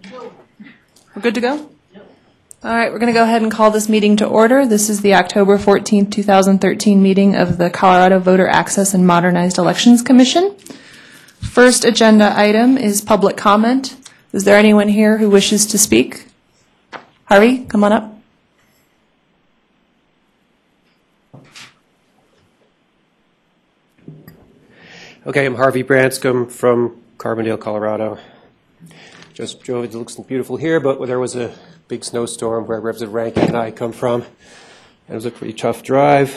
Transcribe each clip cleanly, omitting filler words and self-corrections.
We're good to go? All right, we're going to go ahead and call this meeting to order. This is the October 14th, 2013 meeting of the Colorado Voter Access and Modernized Elections Commission. First agenda item is public comment. Is there anyone here who wishes to speak? Harvey, come on up. Okay, I'm Harvey Branscombe from Carbondale, Colorado. Just drove it. It looks beautiful here, but there was a big snowstorm where Representative Rankin and I come from. And it was a pretty tough drive.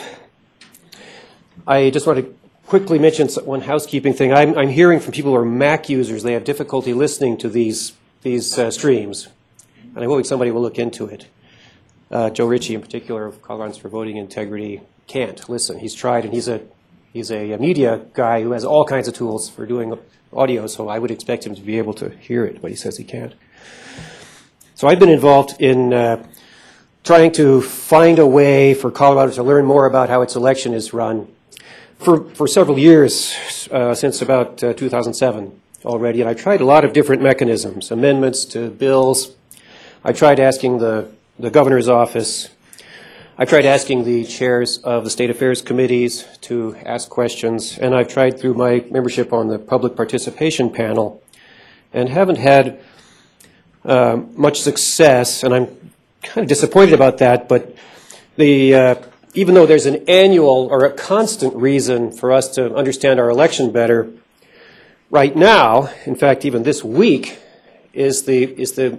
I just want to quickly mention one housekeeping thing. I'm hearing from people who are Mac users, they have difficulty listening to these streams. And I'm hoping somebody will look into it. Joe Ritchie, in particular, of Coloradans for Voting Integrity, can't listen. He's tried, and he's a media guy who has all kinds of tools for doing audio, so I would expect him to be able to hear it, but he says he can't. So I've been involved in trying to find a way for Colorado to learn more about how its election is run for several years, since about 2007 already, and I tried a lot of different mechanisms, amendments to bills. I tried asking the governor's office. I tried asking the chairs of the state affairs committees to ask questions, and I've tried through my membership on the public participation panel and haven't had much success, and I'm kind of disappointed about that, but even though there's an annual or a constant reason for us to understand our election better, right now, in fact, even this week, is the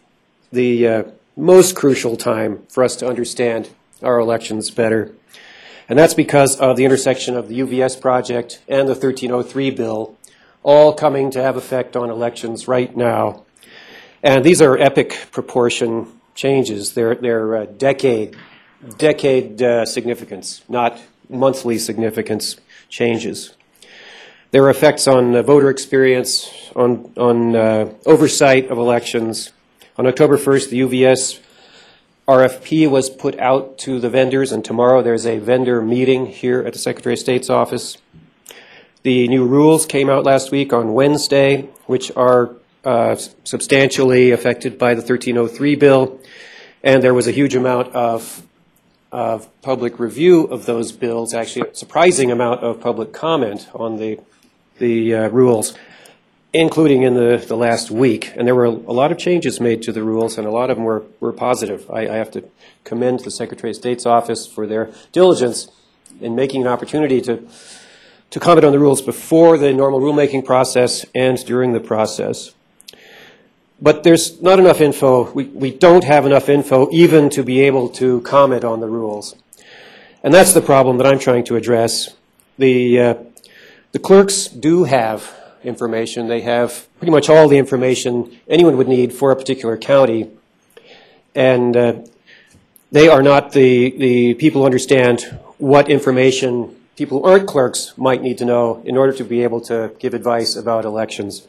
most crucial time for us to understand our elections better. And that's because of the intersection of the UVS project and the 1303 bill, all coming to have effect on elections right now. And these are epic proportion changes. They're decade significance, not monthly significance changes. There are effects on voter experience, on oversight of elections. On October 1st, the UVS RFP was put out to the vendors, and tomorrow there's a vendor meeting here at the Secretary of State's office. The new rules came out last week on Wednesday, which are substantially affected by the 1303 bill, and there was a huge amount of public review of those bills, actually a surprising amount of public comment on the rules, including in the last week. And there were a lot of changes made to the rules, and a lot of them were positive. I have to commend the Secretary of State's office for their diligence in making an opportunity to comment on the rules before the normal rulemaking process and during the process. But there's not enough info. We don't have enough info even to be able to comment on the rules. And that's the problem that I'm trying to address. The clerks do have information. They have pretty much all the information anyone would need for a particular county. And they are not the people who understand what information people who aren't clerks might need to know in order to be able to give advice about elections.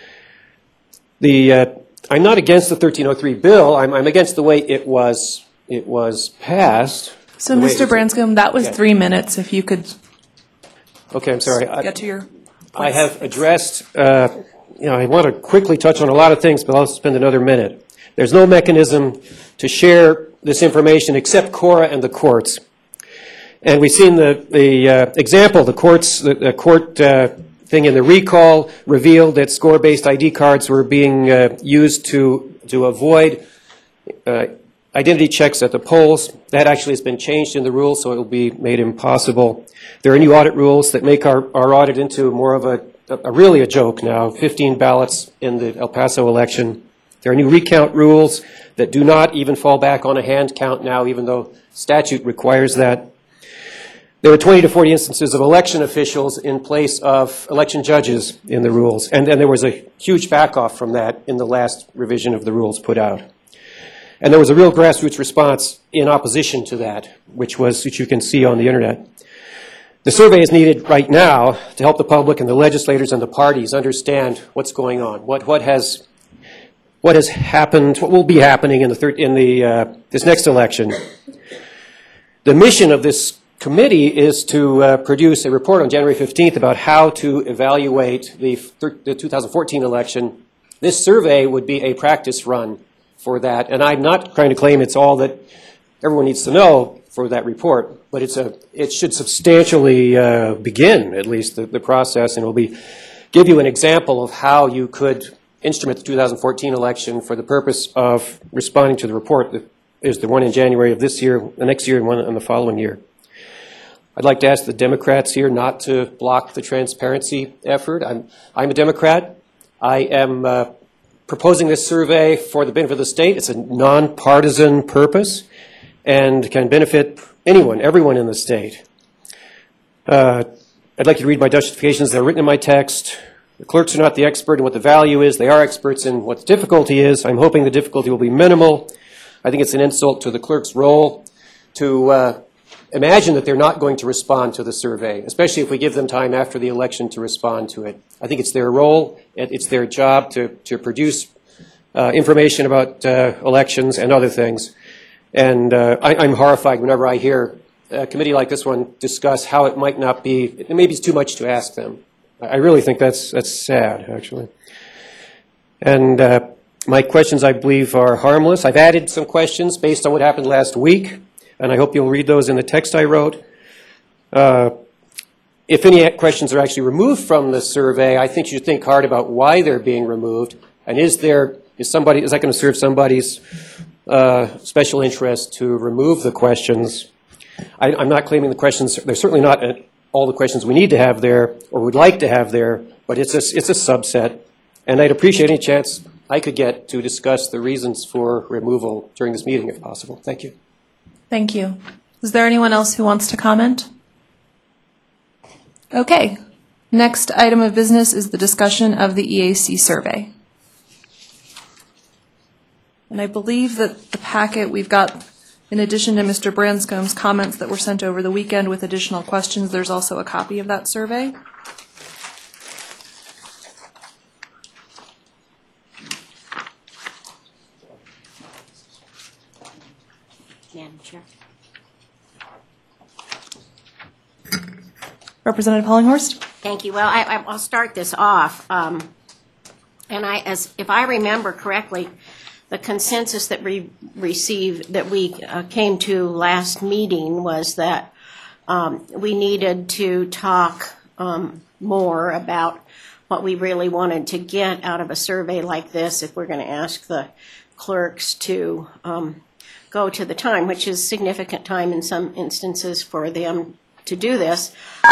I'm not against the 1303 bill. I'm against the way it was passed. So, Mr. Branscombe, that was 3 minutes. If you could. Okay, I'm sorry. Get to your points. I have addressed, I want to quickly touch on a lot of things, but I'll spend another minute. There's no mechanism to share this information except Cora and the courts. And we've seen the example, the court thing in the recall revealed that score-based ID cards were being used to avoid identity checks at the polls. That actually has been changed in the rules, so it will be made impossible. There are new audit rules that make our audit into more of really a joke now, 15 ballots in the El Paso election. There are new recount rules that do not even fall back on a hand count now, even though statute requires that. There were 20 to 40 instances of election officials in place of election judges in the rules, and then there was a huge back-off from that in the last revision of the rules put out. And there was a real grassroots response in opposition to that, which you can see on the internet. The survey is needed right now to help the public and the legislators and the parties understand what's going on, what has happened, what will be happening in this next election. The mission of this committee is to produce a report on January 15th about how to evaluate the 2014 election This survey would be a practice run for that, and I'm not trying to claim it's all that everyone needs to know for that report, but it should substantially begin, at least, the process, and it will give you an example of how you could instrument the 2014 election for the purpose of responding to the report that is the one in January of this year, the next year, and one in the following year. I'd like to ask the Democrats here not to block the transparency effort. I'm a Democrat. I am proposing this survey for the benefit of the state. It's a nonpartisan purpose and can benefit anyone, everyone in the state. I'd like you to read my justifications. They're written in my text. The clerks are not the expert in what the value is. They are experts in what the difficulty is. I'm hoping the difficulty will be minimal. I think it's an insult to the clerk's role to imagine that they're not going to respond to the survey, especially if we give them time after the election to respond to it. I think it's their role, it's their job to produce information about elections and other things. And I'm horrified whenever I hear a committee like this one discuss how it might not be, maybe it's too much to ask them. I really think that's sad, actually. And my questions, I believe, are harmless. I've added some questions based on what happened last week, and I hope you'll read those in the text I wrote. If any questions are actually removed from the survey, I think you should think hard about why they're being removed, and is that going to serve somebody's special interest to remove the questions? I'm not claiming the questions, they're certainly not all the questions we need to have there or would like to have there, but it's a subset, and I'd appreciate any chance I could get to discuss the reasons for removal during this meeting if possible. Thank you. Thank you. Is there anyone else who wants to comment? Okay. Next item of business is the discussion of the EAC survey. And I believe that the packet we've got, in addition to Mr. Branscome's comments that were sent over the weekend with additional questions, there's also a copy of that survey. Madam Chair. Representative Hollinghorst? Thank you. Well, I'll start this off. And if I remember correctly, the consensus that we came to last meeting was that we needed to talk more about what we really wanted to get out of a survey like this if we're going to ask the clerks to go to the time, which is significant time in some instances for them to do this.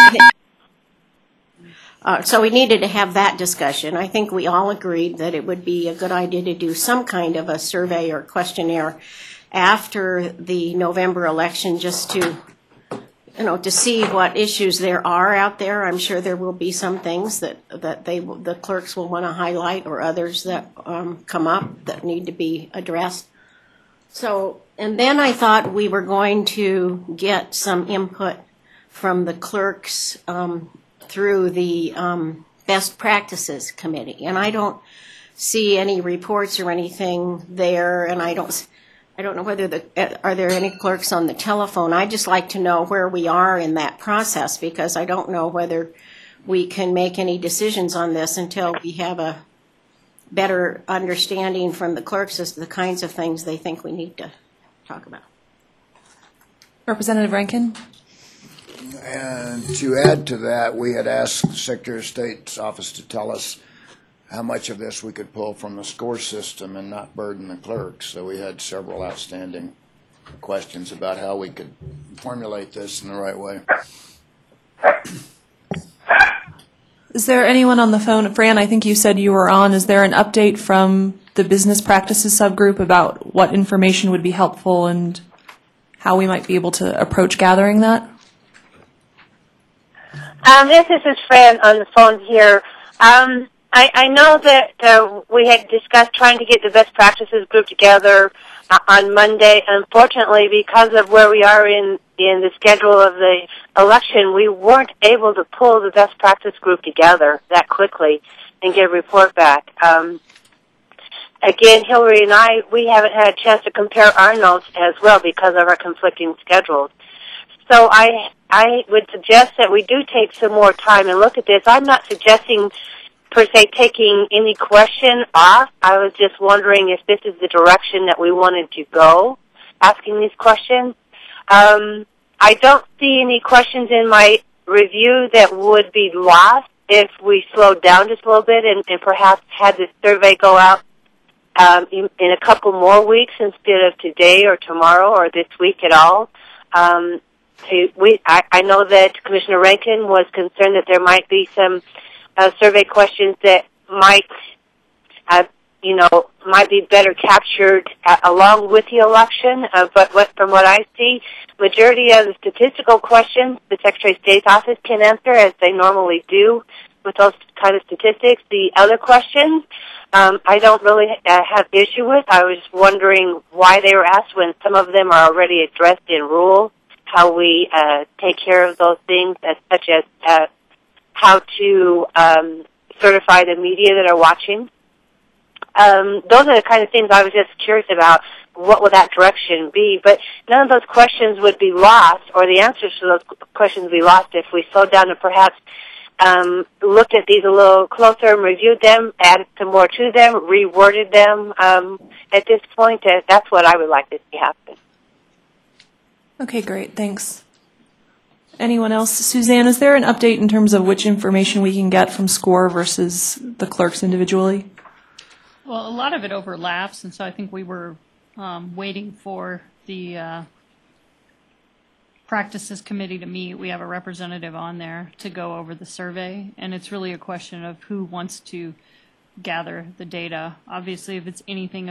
So we needed to have that discussion. I think we all agreed that it would be a good idea to do some kind of a survey or questionnaire after the November election just to, to see what issues there are out there. I'm sure there will be some things that the clerks will want to highlight or others that come up that need to be addressed. So, and then I thought we were going to get some input from the clerks through the Best Practices Committee, and I don't see any reports or anything there, and I don't know whether are there any clerks on the telephone. I just like to know where we are in that process, because I don't know whether we can make any decisions on this until we have a better understanding from the clerks as to the kinds of things they think we need to talk about. Representative Rankin? And to add to that, we had asked the Secretary of State's office to tell us how much of this we could pull from the score system and not burden the clerks. So we had several outstanding questions about how we could formulate this in the right way. Is there anyone on the phone? Fran, I think you said you were on. Is there an update from the business practices subgroup about what information would be helpful and how we might be able to approach gathering that? This is Fran on the phone here. I know that we had discussed trying to get the best practices group together on Monday. Unfortunately, because of where we are in the schedule of the election, we weren't able to pull the best practice group together that quickly and get a report back. Again, Hillary and we haven't had a chance to compare our notes as well because of our conflicting schedules. So I would suggest that we do take some more time and look at this. I'm not suggesting per se taking any question off. I was just wondering if this is the direction that we wanted to go, asking these questions. I don't see any questions in my review that would be lost if we slowed down just a little bit and perhaps had this survey go out in a couple more weeks instead of today or tomorrow or this week at all. I know that Commissioner Rankin was concerned that there might be some survey questions that might be better captured along with the election. But from what I see, majority of the statistical questions the Secretary of State's office can answer, as they normally do with those kind of statistics. The other questions, I don't really have issue with. I was wondering why they were asked when some of them are already addressed in rule, how we take care of those things, such as how to certify the media that are watching. Those are the kind of things I was just curious about. What would that direction be? But none of those questions would be lost, or the answers to those questions would be lost if we slowed down and perhaps looked at these a little closer and reviewed them, added some more to them, reworded them. At this point, that's what I would like to see happen. Okay, great. Thanks. Anyone else? Suzanne, is there an update in terms of which information we can get from SCORE versus the clerks individually? Well, a lot of it overlaps, and so I think we were waiting for the practices committee to meet. We have a representative on there to go over the survey, and it's really a question of who wants to gather the data. Obviously, if it's anything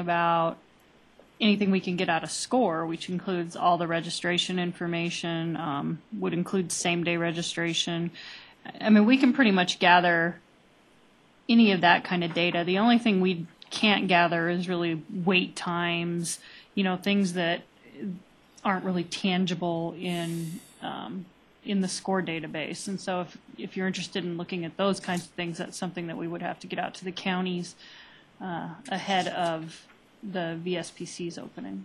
we can get out of SCORE, which includes all the registration information, would include same-day registration. I mean, we can pretty much gather any of that kind of data. The only thing we can't gather is really wait times, things that aren't really tangible in the SCORE database. And so if you're interested in looking at those kinds of things, that's something that we would have to get out to the counties ahead of the VSPC's opening.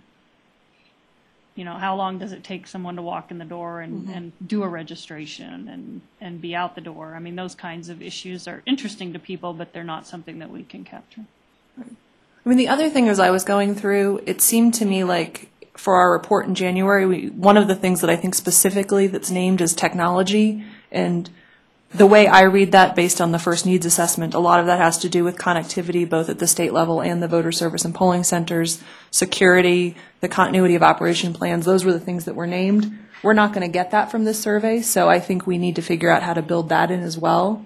How long does it take someone to walk in the door and do a registration and be out the door? I mean, those kinds of issues are interesting to people, but they're not something that we can capture. I mean, the other thing as I was going through, it seemed to me like for our report in January, one of the things that I think specifically that's named is technology. And the way I read that based on the first needs assessment, a lot of that has to do with connectivity, both at the state level and the voter service and polling centers, security, the continuity of operation plans. Those were the things that were named. We're not going to get that from this survey, so I think we need to figure out how to build that in as well.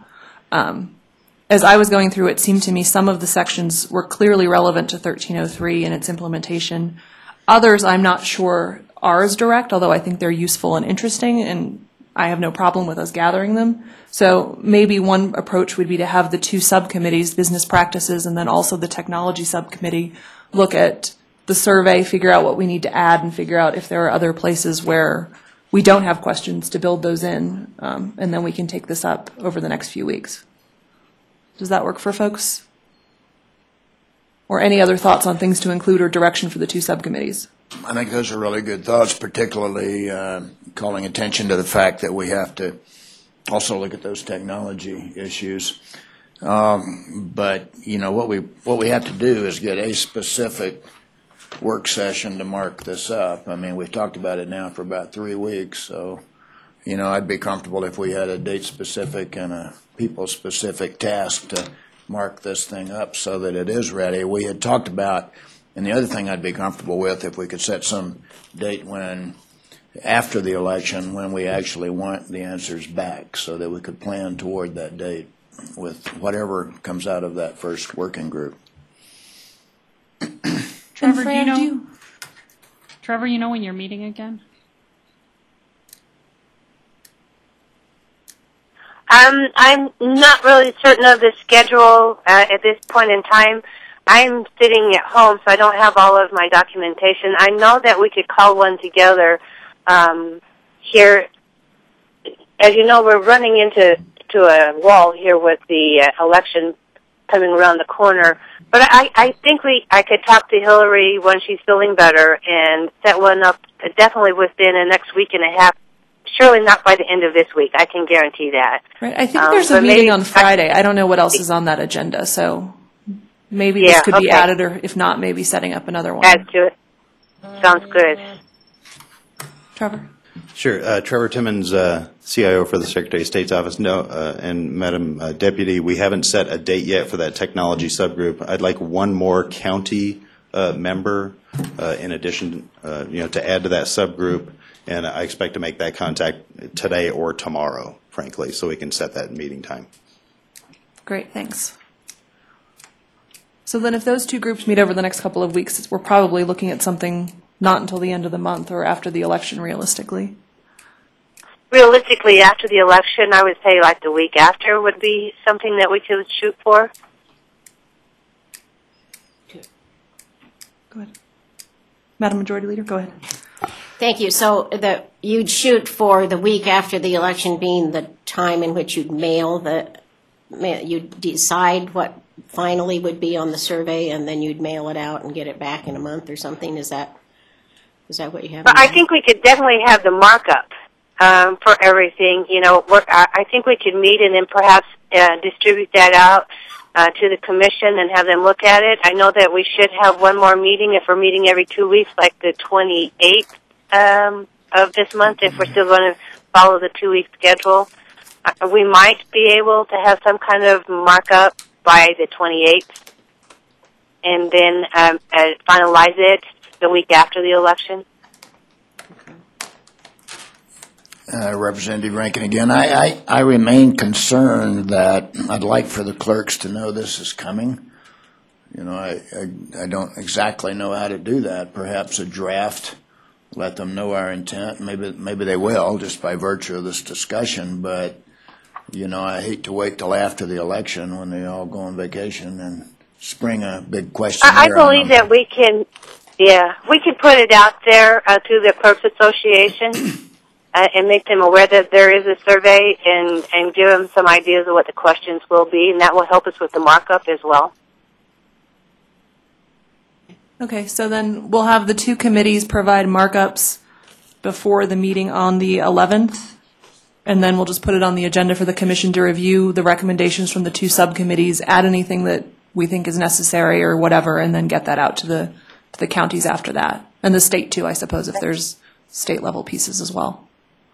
As I was going through, it seemed to me some of the sections were clearly relevant to 1303 and its implementation. Others, I'm not sure are as direct, although I think they're useful and interesting, and I have no problem with us gathering them. So maybe one approach would be to have the two subcommittees, business practices, and then also the technology subcommittee, look at the survey, figure out what we need to add, and figure out if there are other places where we don't have questions to build those in, and then we can take this up over the next few weeks. Does that work for folks? Or any other thoughts on things to include or direction for the two subcommittees? I think those are really good thoughts, particularly calling attention to the fact that we have to also look at those technology issues. But what we have to do is get a specific work session to mark this up. I mean, we've talked about it now for about 3 weeks, so I'd be comfortable if we had a date specific and a people specific task to mark this thing up so that it is ready. We had talked about, and the other thing I'd be comfortable with, if we could set some date after the election when we actually want the answers back so that we could plan toward that date with whatever comes out of that first working group. Trevor, do you know when you're meeting again? I'm not really certain of the schedule at this point in time. I'm sitting at home, so I don't have all of my documentation. I know that we could call one together here. As you know, we're running into a wall here with the election coming around the corner. But I think I could talk to Hillary when she's feeling better and set one up definitely within the next week and a half surely not by the end of this week. I can guarantee that. Right. I think there's a but meeting maybe on Friday. I don't know what else is on that agenda, so maybe this Yeah, could be okay. added, or if not, maybe setting up another one. Add to it. Sounds good. Trevor? Sure. Trevor Timmons, CIO for the Secretary of State's Office. No, and Madam Deputy, we haven't set a date yet for that technology subgroup. I'd like one more county member in addition, to add to that subgroup, and I expect to make that contact today or tomorrow, frankly, so we can set that meeting time. Great, thanks. So then if those two groups meet over the next couple of weeks, we're probably looking at something not until the end of the month or after the election, realistically. Realistically, after the election, I would say like the week after would be something that we could shoot for. Go ahead. Madam Majority Leader, go ahead. Thank you. So you'd shoot for the week after the election being the time in which you'd you'd decide what finally would be on the survey, and then you'd mail it out and get it back in a month or something. Is that what you have? But I think we could definitely have the markup for everything. I think we could meet and then perhaps distribute that out to the commission and have them look at it. I know that we should have one more meeting if we're meeting every 2 weeks, like the 28th of this month, if we're still going to follow the 2-week schedule. We might be able to have some kind of markup by the 28th and then finalize it the week after the election. Representative Rankin again. I remain concerned that I'd like for the clerks to know this is coming. I don't exactly know how to do that. Perhaps a draft, let them know our intent. Maybe they will just by virtue of this discussion. But I hate to wait till after the election when they all go on vacation and spring a big question. I believe that we can put it out there to the Clerks Association. And make them aware that there is a survey and give them some ideas of what the questions will be, and that will help us with the markup as well. Okay, so then we'll have the two committees provide markups before the meeting on the 11th, and then we'll just put it on the agenda for the commission to review the recommendations from the two subcommittees, add anything that we think is necessary or whatever, and then get that out to the counties after that. And the state too, I suppose, if there's state level pieces as well.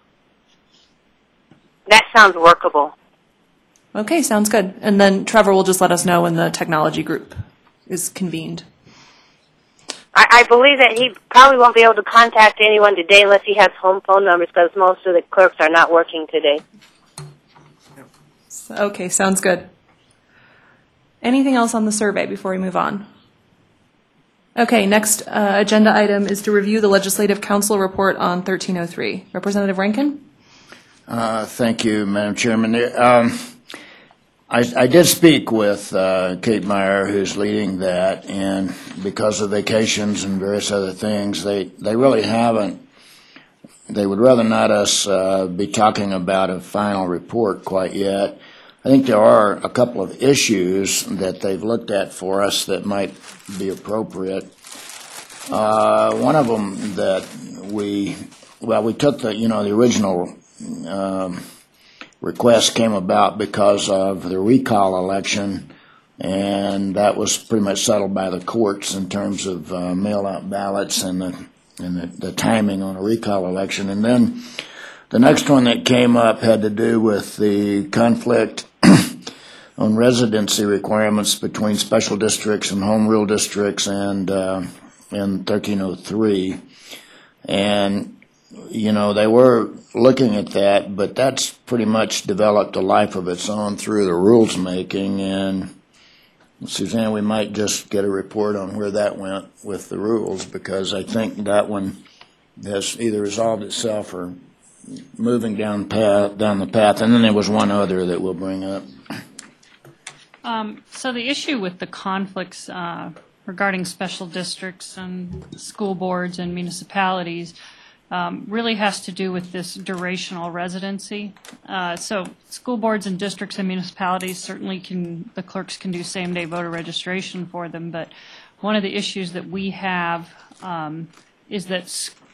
That sounds workable. Okay, sounds good. And then Trevor will just let us know when the technology group is convened. I believe that he probably won't be able to contact anyone today unless he has home phone numbers because most of the clerks are not working today. Okay, sounds good. Anything else on the survey before we move on? Okay, next agenda item is to review the Legislative Council report on 1303. Representative Rankin? Thank you, Madam Chairman. I did speak with Kate Meyer, who's leading that, and because of vacations and various other things, they really haven't. They would rather not us be talking about a final report quite yet. I think there are a couple of issues that they've looked at for us that might be appropriate. One of them that we took the original request came about because of the recall election, and that was pretty much settled by the courts in terms of mail-out ballots and the timing on a recall election. And then the next one that came up had to do with the conflict on residency requirements between special districts and home rule districts and 1303. And they were looking at that, but that's pretty much developed a life of its own through the rules making. And Suzanne, we might just get a report on where that went with the rules, because I think that one has either resolved itself or moving down the path. And then there was one other that we'll bring up. So the issue with the conflicts regarding special districts and school boards and municipalities really has to do with this durational residency. So school boards and districts and municipalities certainly the clerks can do same-day voter registration for them, but one of the issues that we have is that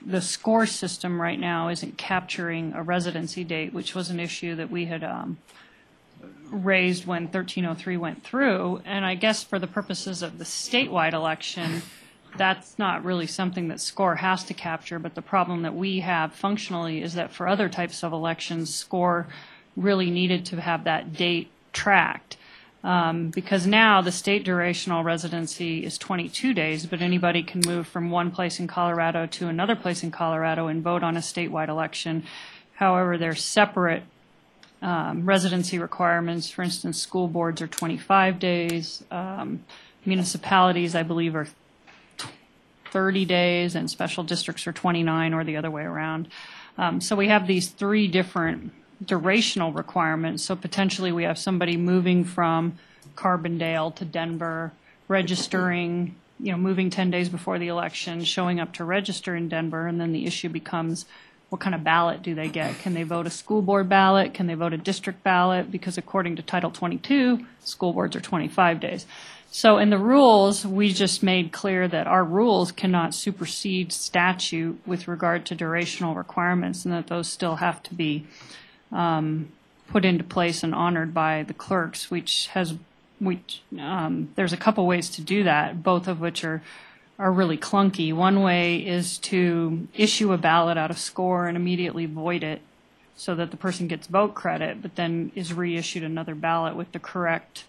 the score system right now isn't capturing a residency date, which was an issue that we had raised when 1303 went through. And I guess for the purposes of the statewide election, that's not really something that SCORE has to capture. But the problem that we have functionally is that for other types of elections, SCORE really needed to have that date tracked. Because now the state durational residency is 22 days, but anybody can move from one place in Colorado to another place in Colorado and vote on a statewide election. However, there's separate residency requirements. For instance, school boards are 25 days. Municipalities, I believe, are 30 days, and special districts are 29, or the other way around. So we have these three different durational requirements. So potentially we have somebody moving from Carbondale to Denver, registering, moving 10 days before the election, showing up to register in Denver, and then the issue becomes, what kind of ballot do they get? Can they vote a school board ballot? Can they vote a district ballot? Because according to Title 22, school boards are 25 days. So in the rules, we just made clear that our rules cannot supersede statute with regard to durational requirements, and that those still have to be put into place and honored by the clerks, there's a couple ways to do that, both of which are really clunky. One way is to issue a ballot out of SCORE and immediately void it so that the person gets vote credit, but then is reissued another ballot with the correct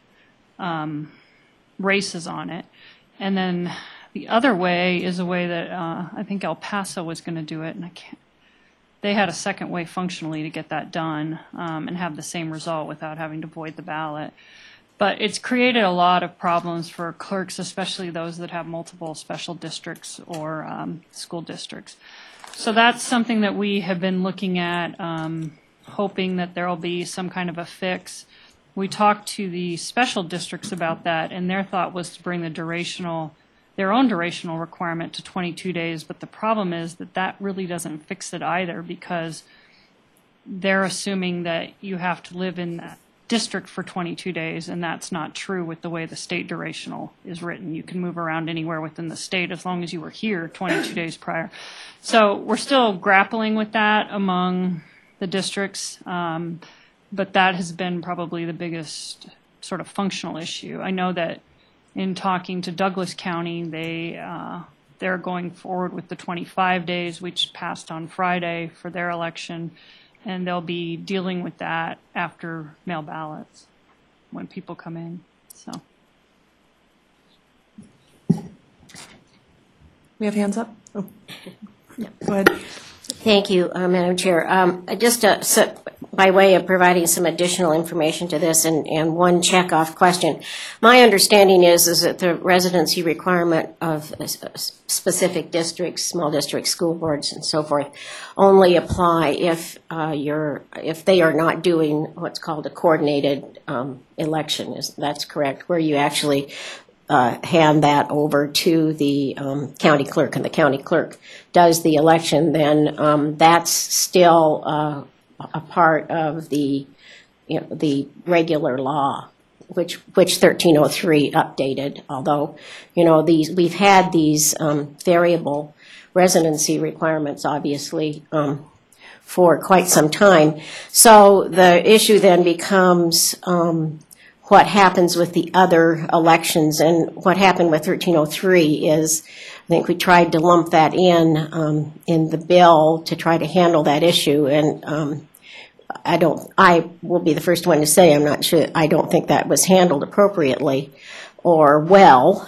races on it. And then the other way is a way that I think El Paso was going to do it, and they had a second way functionally to get that done and have the same result without having to void the ballot. But it's created a lot of problems for clerks, especially those that have multiple special districts or school districts. So that's something that we have been looking at, hoping that there will be some kind of a fix. We talked to the special districts about that, and their thought was to bring their own durational requirement to 22 days, but the problem is that really doesn't fix it either, because they're assuming that you have to live in that district for 22 days, and that's not true with the way the state durational is written. You can move around anywhere within the state as long as you were here 22 days prior. So we're still grappling with that among the districts, but that has been probably the biggest sort of functional issue. I know that in talking to Douglas County, they're going forward with the 25 days, which passed on Friday for their election, and they'll be dealing with that after mail ballots when people come in. So We have hands up? Oh. Go ahead. Thank you, Madam Chair. Just by way of providing some additional information to this and one check-off question, my understanding is that the residency requirement of specific districts, small districts, school boards, and so forth, only apply if they are not doing what's called a coordinated election. That's correct, where you actually hand that over to the county clerk, and the county clerk does the election. Then that's still a part of the regular law, which 1303 updated. Although we've had these variable residency requirements, obviously, for quite some time. So the issue then becomes what happens with the other elections. And what happened with 1303 is, I think we tried to lump that in the bill to try to handle that issue. And I will be the first one to say, I'm not sure, I don't think that was handled appropriately or well.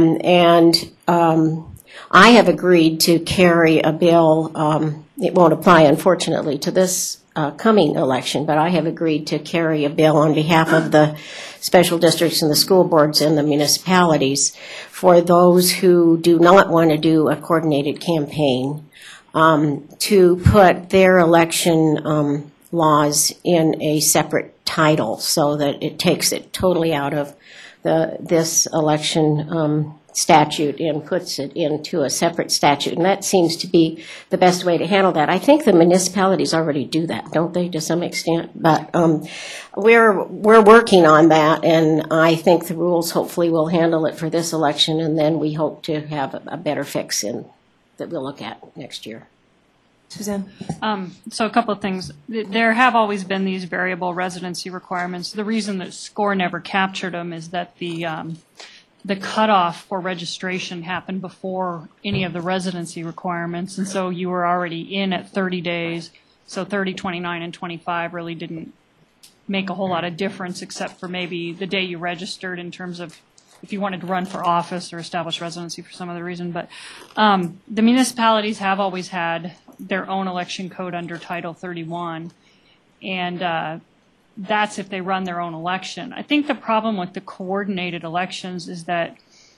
I have agreed to carry a bill. It won't apply, unfortunately, to this coming election, but I have agreed to carry a bill on behalf of the special districts and the school boards and the municipalities for those who do not want to do a coordinated campaign to put their election laws in a separate title so that it takes it totally out of this election statute and puts it into a separate statute. And that seems to be the best way to handle that. I think the municipalities already do that, don't they, to some extent? But we're working on that, and I think the rules hopefully will handle it for this election, and then we hope to have a better fix in that we'll look at next year. Suzanne? So a couple of things. There have always been these variable residency requirements. The reason that SCORE never captured them is that the cutoff for registration happened before any of the residency requirements, and so you were already in at 30 days. So 30, 29, and 25 really didn't make a whole lot of difference, except for maybe the day you registered in terms of if you wanted to run for office or establish residency for some other reason. But the municipalities have always had their own election code under Title 31, and that's if they run their own election. I think the problem with the coordinated elections is that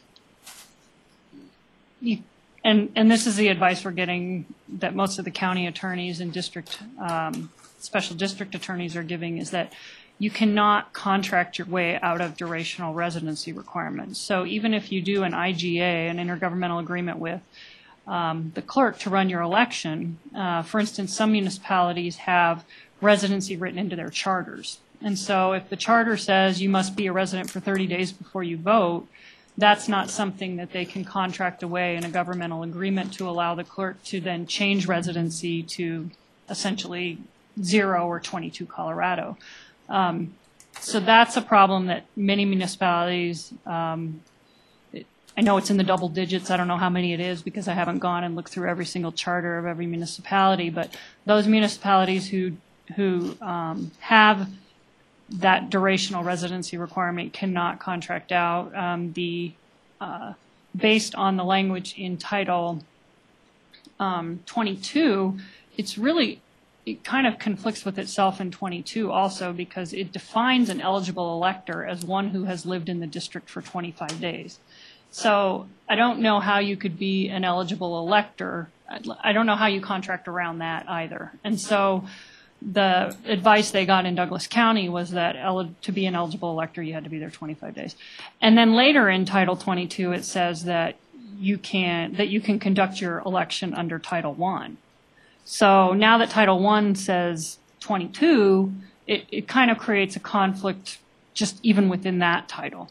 and this is the advice we're getting that most of the county attorneys and district special district attorneys are giving, is that you cannot contract your way out of durational residency requirements. So even if you do an IGA, an intergovernmental agreement with the clerk to run your election, for instance, some municipalities have residency written into their charters. And so if the charter says you must be a resident for 30 days before you vote, that's not something that they can contract away in a governmental agreement to allow the clerk to then change residency to essentially 0 or 22 Colorado. So that's a problem that many municipalities, I know it's in the double digits. I don't know how many it is because I haven't gone and looked through every single charter of every municipality, but those municipalities who have that durational residency requirement cannot contract out. Based on the language in Title 22, it kind of conflicts with itself in 22 also, because it defines an eligible elector as one who has lived in the district for 25 days. So I don't know how you could be an eligible elector. I don't know how you contract around that either. And so the advice they got in Douglas County was that to be an eligible elector, you had to be there 25 days. And then later in Title 22, it says that you can conduct your election under Title I. So now that Title I says 22, it kind of creates a conflict just even within that title.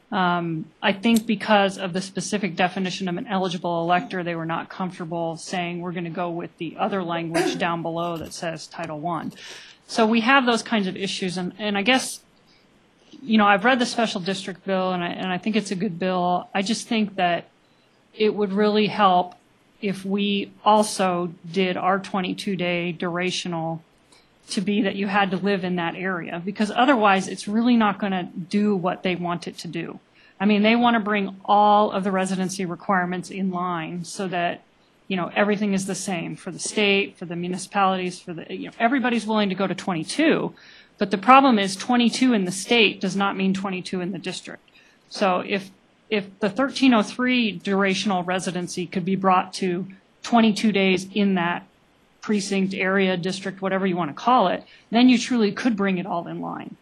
I think because of the specific definition of an eligible elector, they were not comfortable saying we're going to go with the other language down below that says Title I. So we have those kinds of issues, and I guess, I've read the special district bill, and I think it's a good bill. I just think that it would really help if we also did our 22-day durational to be that you had to live in that area, because otherwise it's really not going to do what they want it to do. I mean, they want to bring all of the residency requirements in line so that, everything is the same for the state, for the municipalities, everybody's willing to go to 22. But the problem is 22 in the state does not mean 22 in the district. So if the 1303 durational residency could be brought to 22 days in that precinct, area, district, whatever you want to call it, then you truly could bring it all in line.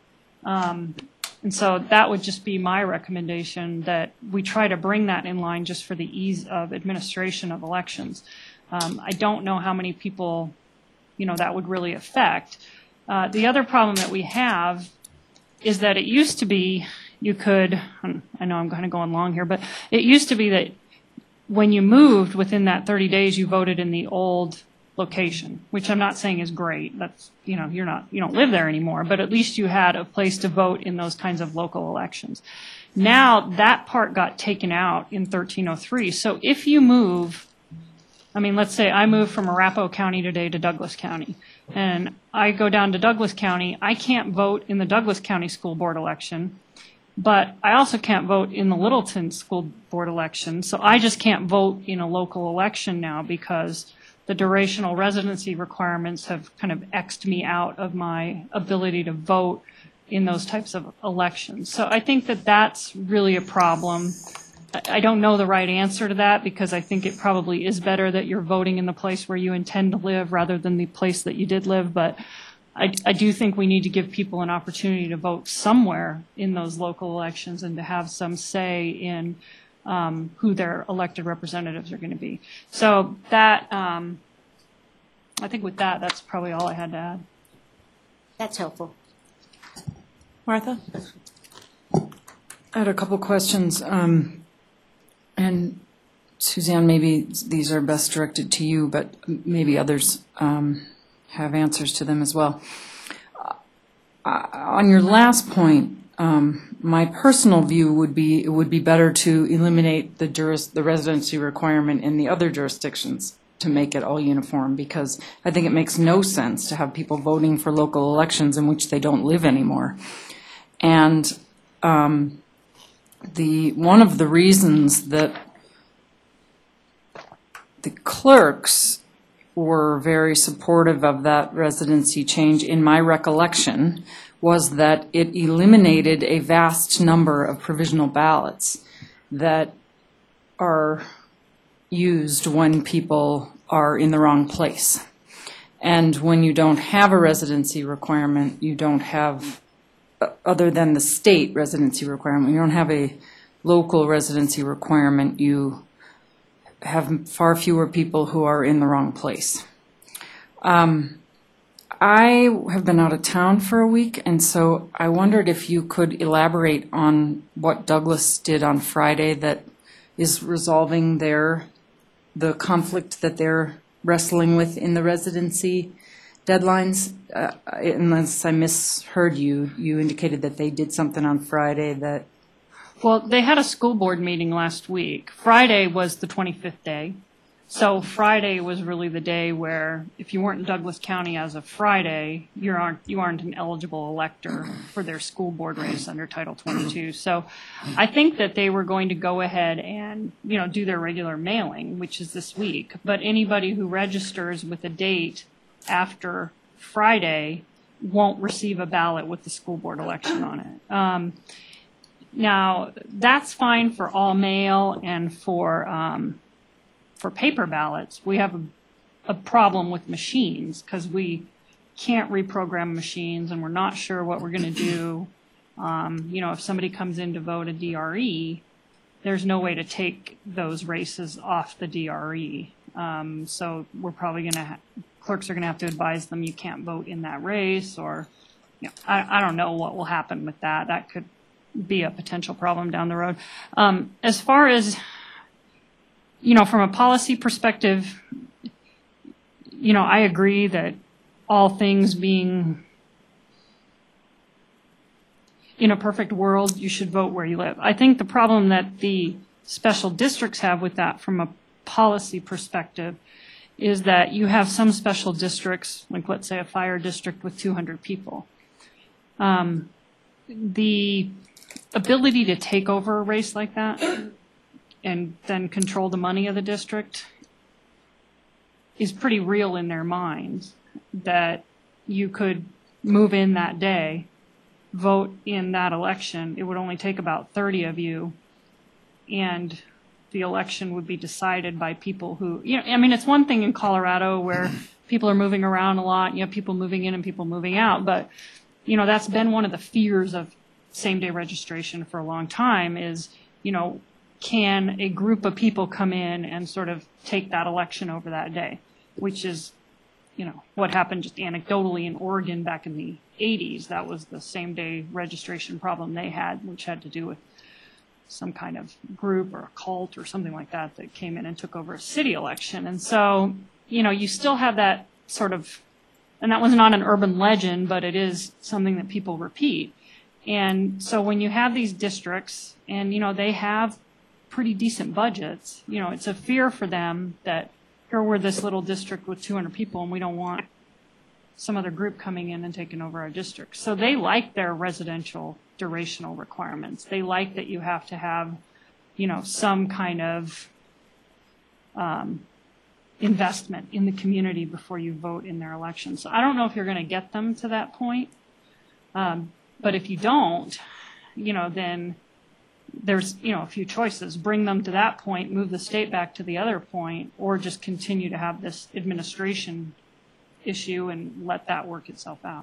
And so that would just be my recommendation, that we try to bring that in line just for the ease of administration of elections. I don't know how many people, that would really affect. The other problem that we have is that it used to be you could, I know I'm kind of going long here, but it used to be that when you moved within that 30 days, you voted in the old location, which I'm not saying is great. That's, you don't live there anymore, but at least you had a place to vote in those kinds of local elections. Now that part got taken out in 1303. So if you move, let's say I move from Arapahoe County today to Douglas County, and I go down to Douglas County, I can't vote in the Douglas County School Board election, but I also can't vote in the Littleton School Board election. So I just can't vote in a local election now because the durational residency requirements have kind of X'd me out of my ability to vote in those types of elections. So I think that that's really a problem. I don't know the right answer to that, because I think it probably is better that you're voting in the place where you intend to live rather than the place that you did live. But I do think we need to give people an opportunity to vote somewhere in those local elections and to have some say in who their elected representatives are going to be. So that, I think with that, that's probably all I had to add. That's helpful. Martha? I had a couple questions. And Suzanne, maybe these are best directed to you, but maybe others have answers to them as well. On your last point, my personal view would be it would be better to eliminate the residency requirement in the other jurisdictions to make it all uniform, because I think it makes no sense to have people voting for local elections in which they don't live anymore. And one of the reasons that the clerks were very supportive of that residency change, in my recollection, was that it eliminated a vast number of provisional ballots that are used when people are in the wrong place. And when you don't have a residency requirement, you don't have, other than the state residency requirement, you don't have a local residency requirement, you have far fewer people who are in the wrong place. I have been out of town for a week, and so I wondered if you could elaborate on what Douglas did on Friday that is resolving the conflict that they're wrestling with in the residency deadlines. Unless I misheard you, you indicated that they did something on Friday that... Well, they had a school board meeting last week. Friday was the 25th day. So Friday was really the day where if you weren't in Douglas County as of Friday, you aren't an eligible elector for their school board race under Title 22. So I think that they were going to go ahead and, do their regular mailing, which is this week. But anybody who registers with a date after Friday won't receive a ballot with the school board election on it. Now, that's fine for all mail and for paper ballots. We have a problem with machines because we can't reprogram machines, and we're not sure what we're going to do. If somebody comes in to vote a DRE, there's no way to take those races off the DRE. So we're probably going to clerks are going to have to advise them you can't vote in that race, or I don't know what will happen with that. That could be a potential problem down the road. As far as from a policy perspective, I agree that all things being in a perfect world, you should vote where you live. I think the problem that the special districts have with that from a policy perspective is that you have some special districts, like let's say a fire district with 200 people. The ability to take over a race like that and then control the money of the district is pretty real in their minds, that you could move in that day, vote in that election. It would only take about 30 of you, and the election would be decided by people who, it's one thing in Colorado where people are moving around a lot, you have people moving in and people moving out, but, that's been one of the fears of same-day registration for a long time is, can a group of people come in and sort of take that election over that day, which is, what happened just anecdotally in Oregon back in the 80s. That was the same-day registration problem they had, which had to do with some kind of group or a cult or something like that that came in and took over a city election. And so, you still have that sort of, and that was not an urban legend, but it is something that people repeat. And so when you have these districts and, they have pretty decent budgets, it's a fear for them that here we're this little district with 200 people and we don't want some other group coming in and taking over our district. So they like their residential durational requirements. They like that you have to have, some kind of investment in the community before you vote in their election. So I don't know if you're going to get them to that point. But if you don't, then there's, a few choices. Bring them to that point, move the state back to the other point, or just continue to have this administration issue and let that work itself out.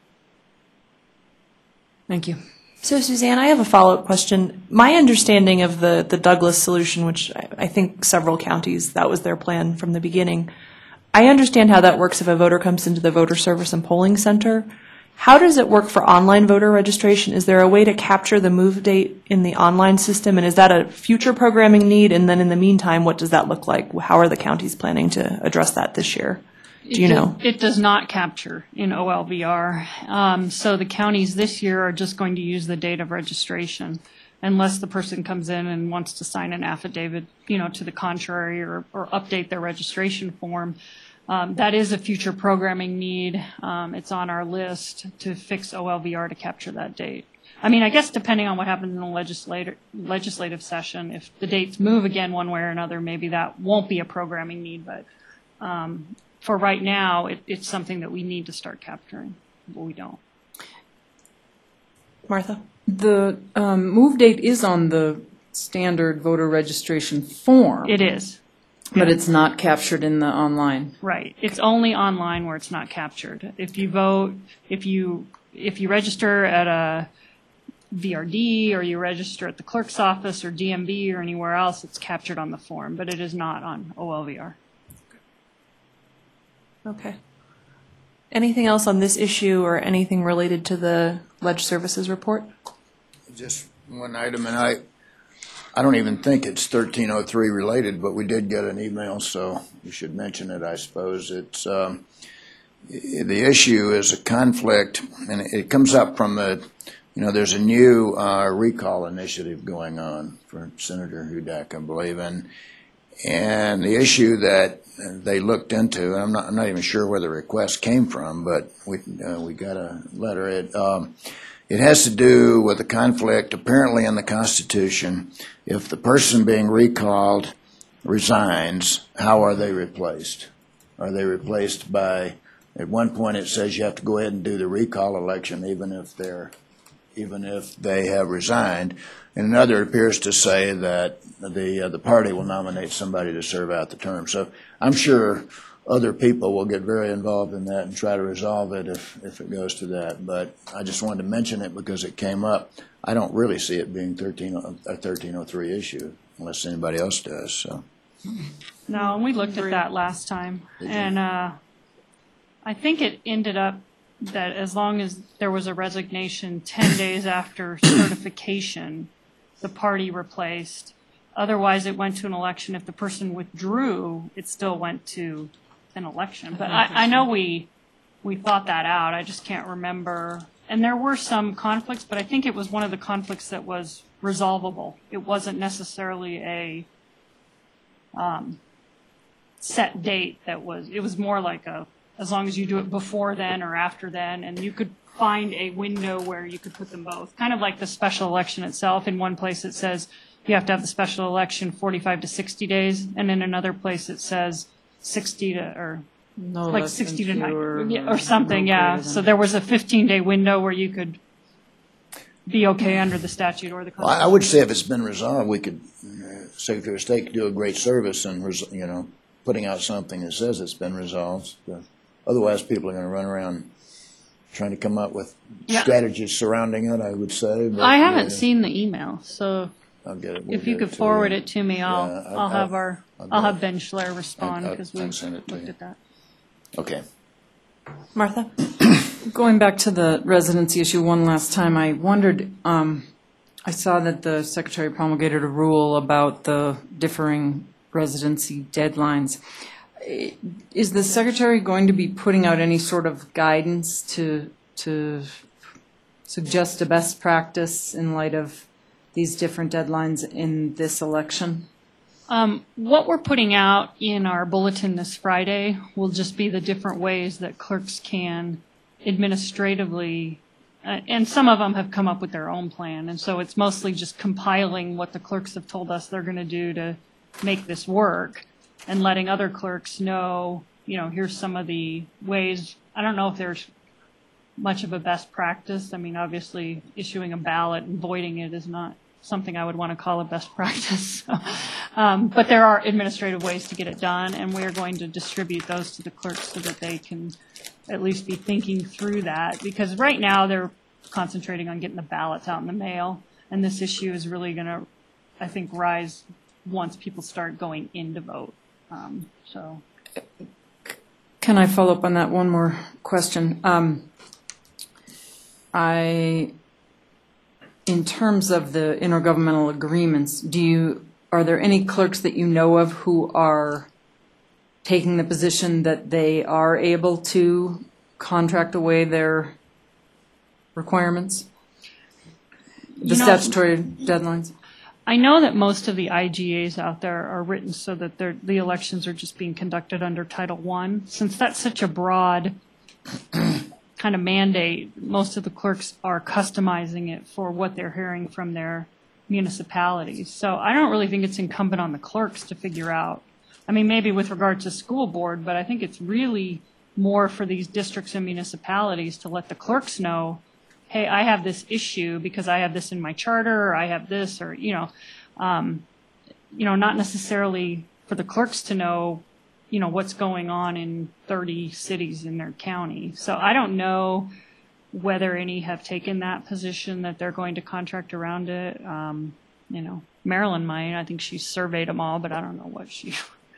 Thank you. So, Suzanne, I have a follow-up question. My understanding of the Douglas solution, which I think several counties, that was their plan from the beginning. I understand how that works if a voter comes into the voter service and polling center. How does it work for online voter registration? Is there a way to capture the move date in the online system, and is that a future programming need? And then in the meantime, what does that look like? How are the counties planning to address that this year? Do you know? It does not capture in OLVR. So the counties this year are just going to use the date of registration unless the person comes in and wants to sign an affidavit, to the contrary or update their registration form. That is a future programming need. It's on our list to fix OLVR to capture that date. I mean, I guess depending on what happens in the legislative session, if the dates move again one way or another, maybe that won't be a programming need. But for right now, it's something that we need to start capturing, but we don't. Martha? The move date is on the standard voter registration form. It is. But it's not captured in the online. Right. It's only online where it's not captured. If you vote, if you register at a VRD or you register at the clerk's office or DMV or anywhere else, it's captured on the form, but it is not on OLVR. Okay. Anything else on this issue or anything related to the Ledge Services report? Just one item, and I don't even think it's 1303 related, but we did get an email, so we should mention it, I suppose. It's the issue is a conflict, and it comes up from there's a new recall initiative going on for Senator Hudak, I believe, and the issue that they looked into, and I'm not even sure where the request came from, but we got a letter. It has to do with a conflict apparently in the Constitution. If the person being recalled resigns, how are they replaced? Are they replaced by, at one point it says you have to go ahead and do the recall election even if they have resigned. And another appears to say that the party will nominate somebody to serve out the term. So I'm sure other people will get very involved in that and try to resolve it if it goes to that. But I just wanted to mention it because it came up. I don't really see it being a 1303 issue unless anybody else does. So. No, we looked at that last time. And I think it ended up that as long as there was a resignation 10 days after certification, the party replaced. Otherwise, it went to an election. If the person withdrew, it still went to an election. But I know we thought that out. I just can't remember. And there were some conflicts, but I think it was one of the conflicts that was resolvable. It wasn't necessarily a set date it was more like as long as you do it before then or after then, and you could find a window where you could put them both. Kind of like the special election itself. In one place it says you have to have the special election 45 to 60 days, and in another place it says 60 to 60 to 90 or something. Yeah. So there was a 15-day window where you could be okay under the statute or the Constitution. Well, I would say if it's been resolved, we could Secretary of State could do a great service in putting out something that says it's been resolved. But otherwise, people are going to run around trying to come up with strategies surrounding it, I would say. But, I haven't seen the email, so I'll get it. if you could forward it to me, I'll have Ben Schler respond because we looked at that. Okay. Martha? Going back to the residency issue one last time, I wondered, I saw that the Secretary promulgated a rule about the differing residency deadlines. Is the Secretary going to be putting out any sort of guidance to suggest a best practice in light of these different deadlines in this election? What we're putting out in our bulletin this Friday will just be the different ways that clerks can administratively, and some of them have come up with their own plan, and so it's mostly just compiling what the clerks have told us they're going to do to make this work and letting other clerks know, here's some of the ways. I don't know if there's much of a best practice. I mean, obviously, issuing a ballot and voiding it is not something I would want to call a best practice. But there are administrative ways to get it done, and we're going to distribute those to the clerks so that they can at least be thinking through that. Because right now they're concentrating on getting the ballots out in the mail, and this issue is really going to, I think, rise once people start going in to vote. Can I follow up on that one more question? in terms of the intergovernmental agreements, are there any clerks that you know of who are taking the position that they are able to contract away their requirements? The statutory deadlines? I know that most of the IGAs out there are written so that the elections are just being conducted under Title I. Since that's such a broad kind of mandate, most of the clerks are customizing it for what they're hearing from their municipalities. So I don't really think it's incumbent on the clerks to figure out. I mean, maybe with regard to school board, but I think it's really more for these districts and municipalities to let the clerks know, hey, I have this issue because I have this in my charter, or I have this, or, not necessarily for the clerks to know, what's going on in 30 cities in their county. So I don't know whether any have taken that position that they're going to contract around it. Marilyn might. I think she surveyed them all, but I don't know what she...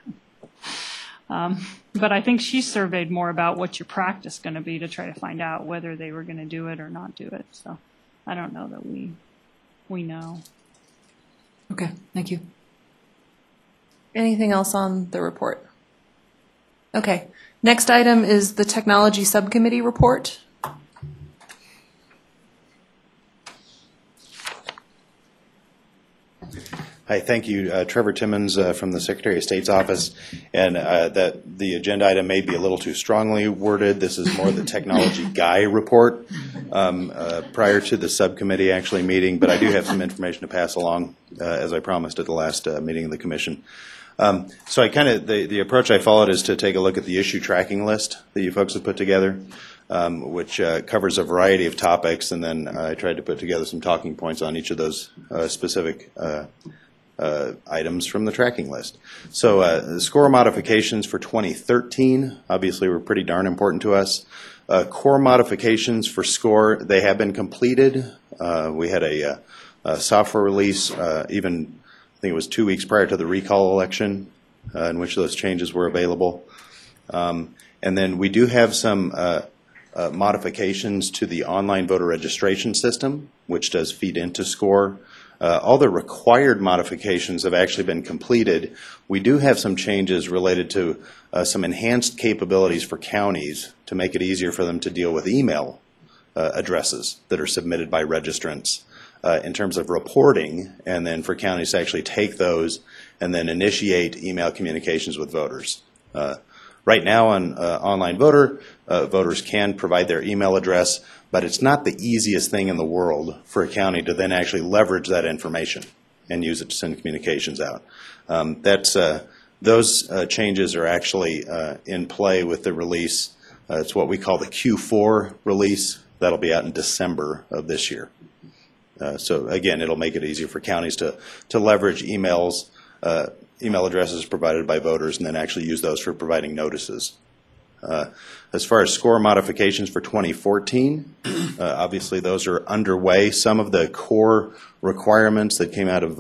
But I think she surveyed more about what's your practice going to be to try to find out whether they were going to do it or not do it. So I don't know that we know. Okay, thank you. Anything else on the report? Okay. Next item is the Technology Subcommittee report. Hi, thank you. Trevor Timmons from the Secretary of State's office. And that the agenda item may be a little too strongly worded. This is more the technology guy report prior to the subcommittee actually meeting. But I do have some information to pass along, as I promised at the last meeting of the commission. So I the approach I followed is to take a look at the issue tracking list that you folks have put together, which covers a variety of topics. And then I tried to put together some talking points on each of those specific items from the tracking list. So the score modifications for 2013 obviously were pretty darn important to us. Core modifications for SCORE, they have been completed. We had a software release even, I think it was 2 weeks prior to the recall election, in which those changes were available. And then we do have some modifications to the online voter registration system, which does feed into SCORE. All the required modifications have actually been completed. We do have some changes related to some enhanced capabilities for counties to make it easier for them to deal with email addresses that are submitted by registrants in terms of reporting, and then for counties to actually take those and then initiate email communications with voters. Right now on online voter, voters can provide their email address, but it's not the easiest thing in the world for a county to then actually leverage that information and use it to send communications out. Those changes are actually in play with the release. It's what we call the Q4 release. That'll be out in December of this year. So again, it'll make it easier for counties to leverage email addresses provided by voters and then actually use those for providing notices. As far as SCORE modifications for 2014, obviously those are underway. Some of the core requirements that came out of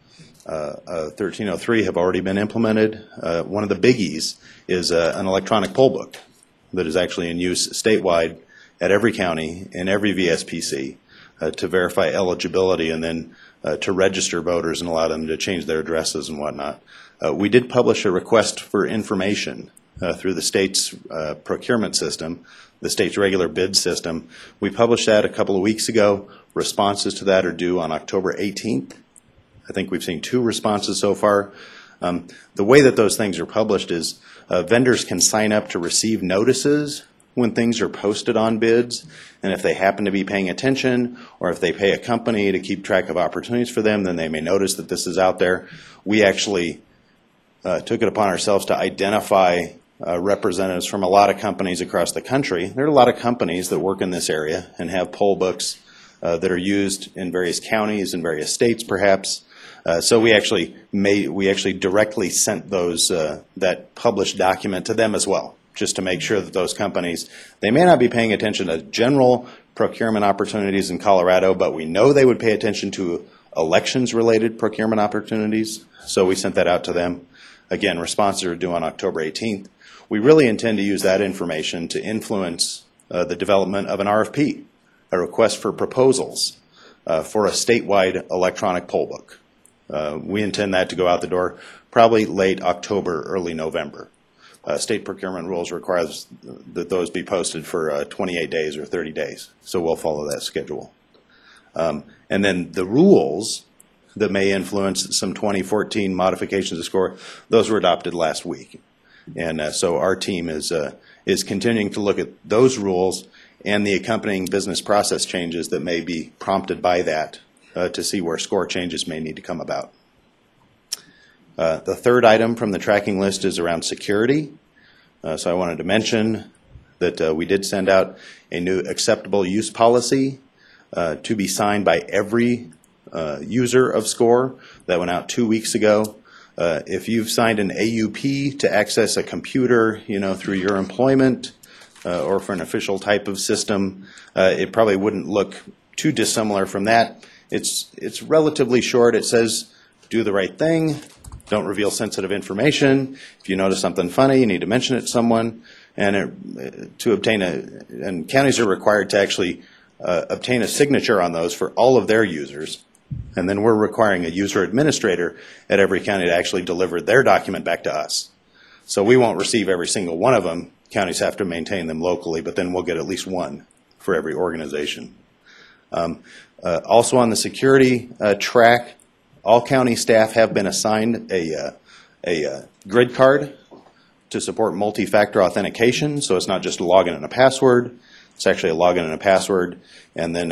1303 have already been implemented. One of the biggies is an electronic poll book that is actually in use statewide at every county and every VSPC to verify eligibility and then to register voters and allow them to change their addresses and whatnot. We did publish a request for information through the state's procurement system, the state's regular bid system. We published that a couple of weeks ago. Responses to that are due on October 18th. I think we've seen 2 responses so far. The way that those things are published is vendors can sign up to receive notices when things are posted on bids, and if they happen to be paying attention or if they pay a company to keep track of opportunities for them, then they may notice that this is out there. We actually took it upon ourselves to identify representatives from a lot of companies across the country. There are a lot of companies that work in this area and have poll books that are used in various counties and various states perhaps. So we actually directly sent those that published document to them as well, just to make sure that those companies, they may not be paying attention to general procurement opportunities in Colorado, but we know they would pay attention to elections-related procurement opportunities. So we sent that out to them. Again, responses are due on October 18th. We really intend to use that information to influence the development of an RFP a request for proposals for a statewide electronic poll book. We intend that to go out the door probably late October, early November. State procurement rules requires that those be posted for 28 days or 30 days, so we'll follow that schedule. And then the rules that may influence some 2014 modifications of SCORE, those were adopted last week. And so our team is continuing to look at those rules and the accompanying business process changes that may be prompted by that to see where SCORE changes may need to come about. The third item from the tracking list is around security. So I wanted to mention that we did send out a new acceptable use policy to be signed by every user of SCORE. That went out 2 weeks ago. If you've signed an AUP to access a computer, through your employment or for an official type of system, it probably wouldn't look too dissimilar from that. It's relatively short. It says, do the right thing. Don't reveal sensitive information. If you notice something funny, you need to mention it to someone. And and counties are required to actually obtain a signature on those for all of their users. And then we're requiring a user administrator at every county to actually deliver their document back to us. So we won't receive every single one of them. Counties have to maintain them locally, but then we'll get at least one for every organization. Also on the security track, all county staff have been assigned a grid card to support multi-factor authentication. So it's not just a login and a password. It's actually a login and a password, and then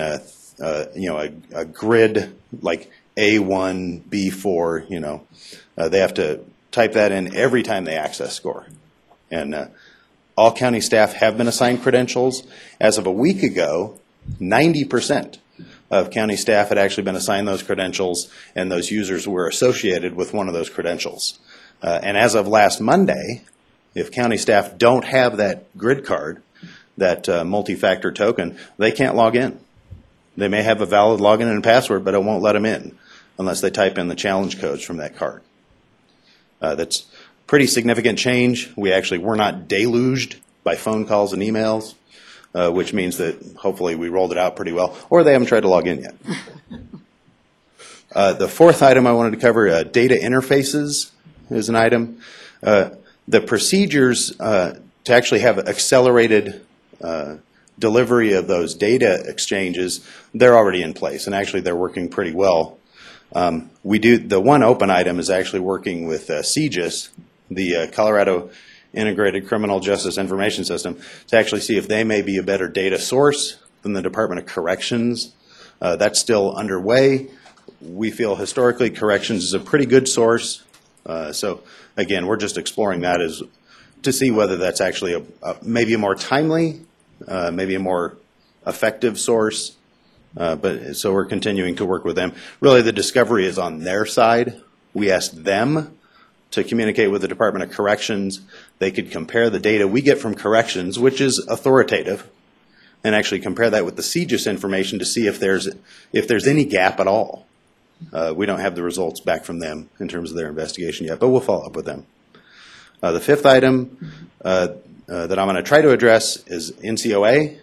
a grid like A1, B4. They have to type that in every time they access SCORE. And all county staff have been assigned credentials. As of a week ago, 90% of county staff had actually been assigned those credentials, and those users were associated with one of those credentials. And as of last Monday, if county staff don't have that grid card, that multi-factor token, they can't log in. They may have a valid login and password, but it won't let them in unless they type in the challenge codes from that card. That's pretty significant change. We actually were not deluged by phone calls and emails, which means that hopefully we rolled it out pretty well, or they haven't tried to log in yet. The fourth item I wanted to cover, data interfaces is an item. The procedures to actually have accelerated delivery of those data exchanges, they're already in place, and actually they're working pretty well. The one open item is actually working with CJIS, the Colorado Integrated Criminal Justice Information System, to actually see if they may be a better data source than the Department of Corrections. That's still underway. We feel historically corrections is a pretty good source. So again, we're just exploring that as to see whether that's actually maybe a more timely, maybe a more effective source. But so we're continuing to work with them. Really, the discovery is on their side. We asked them to communicate with the Department of Corrections. They could compare the data we get from corrections, which is authoritative, and actually compare that with the CJIS information to see if there's any gap at all. We don't have the results back from them in terms of their investigation yet, but we'll follow up with them. The fifth item that I'm going to try to address is NCOA.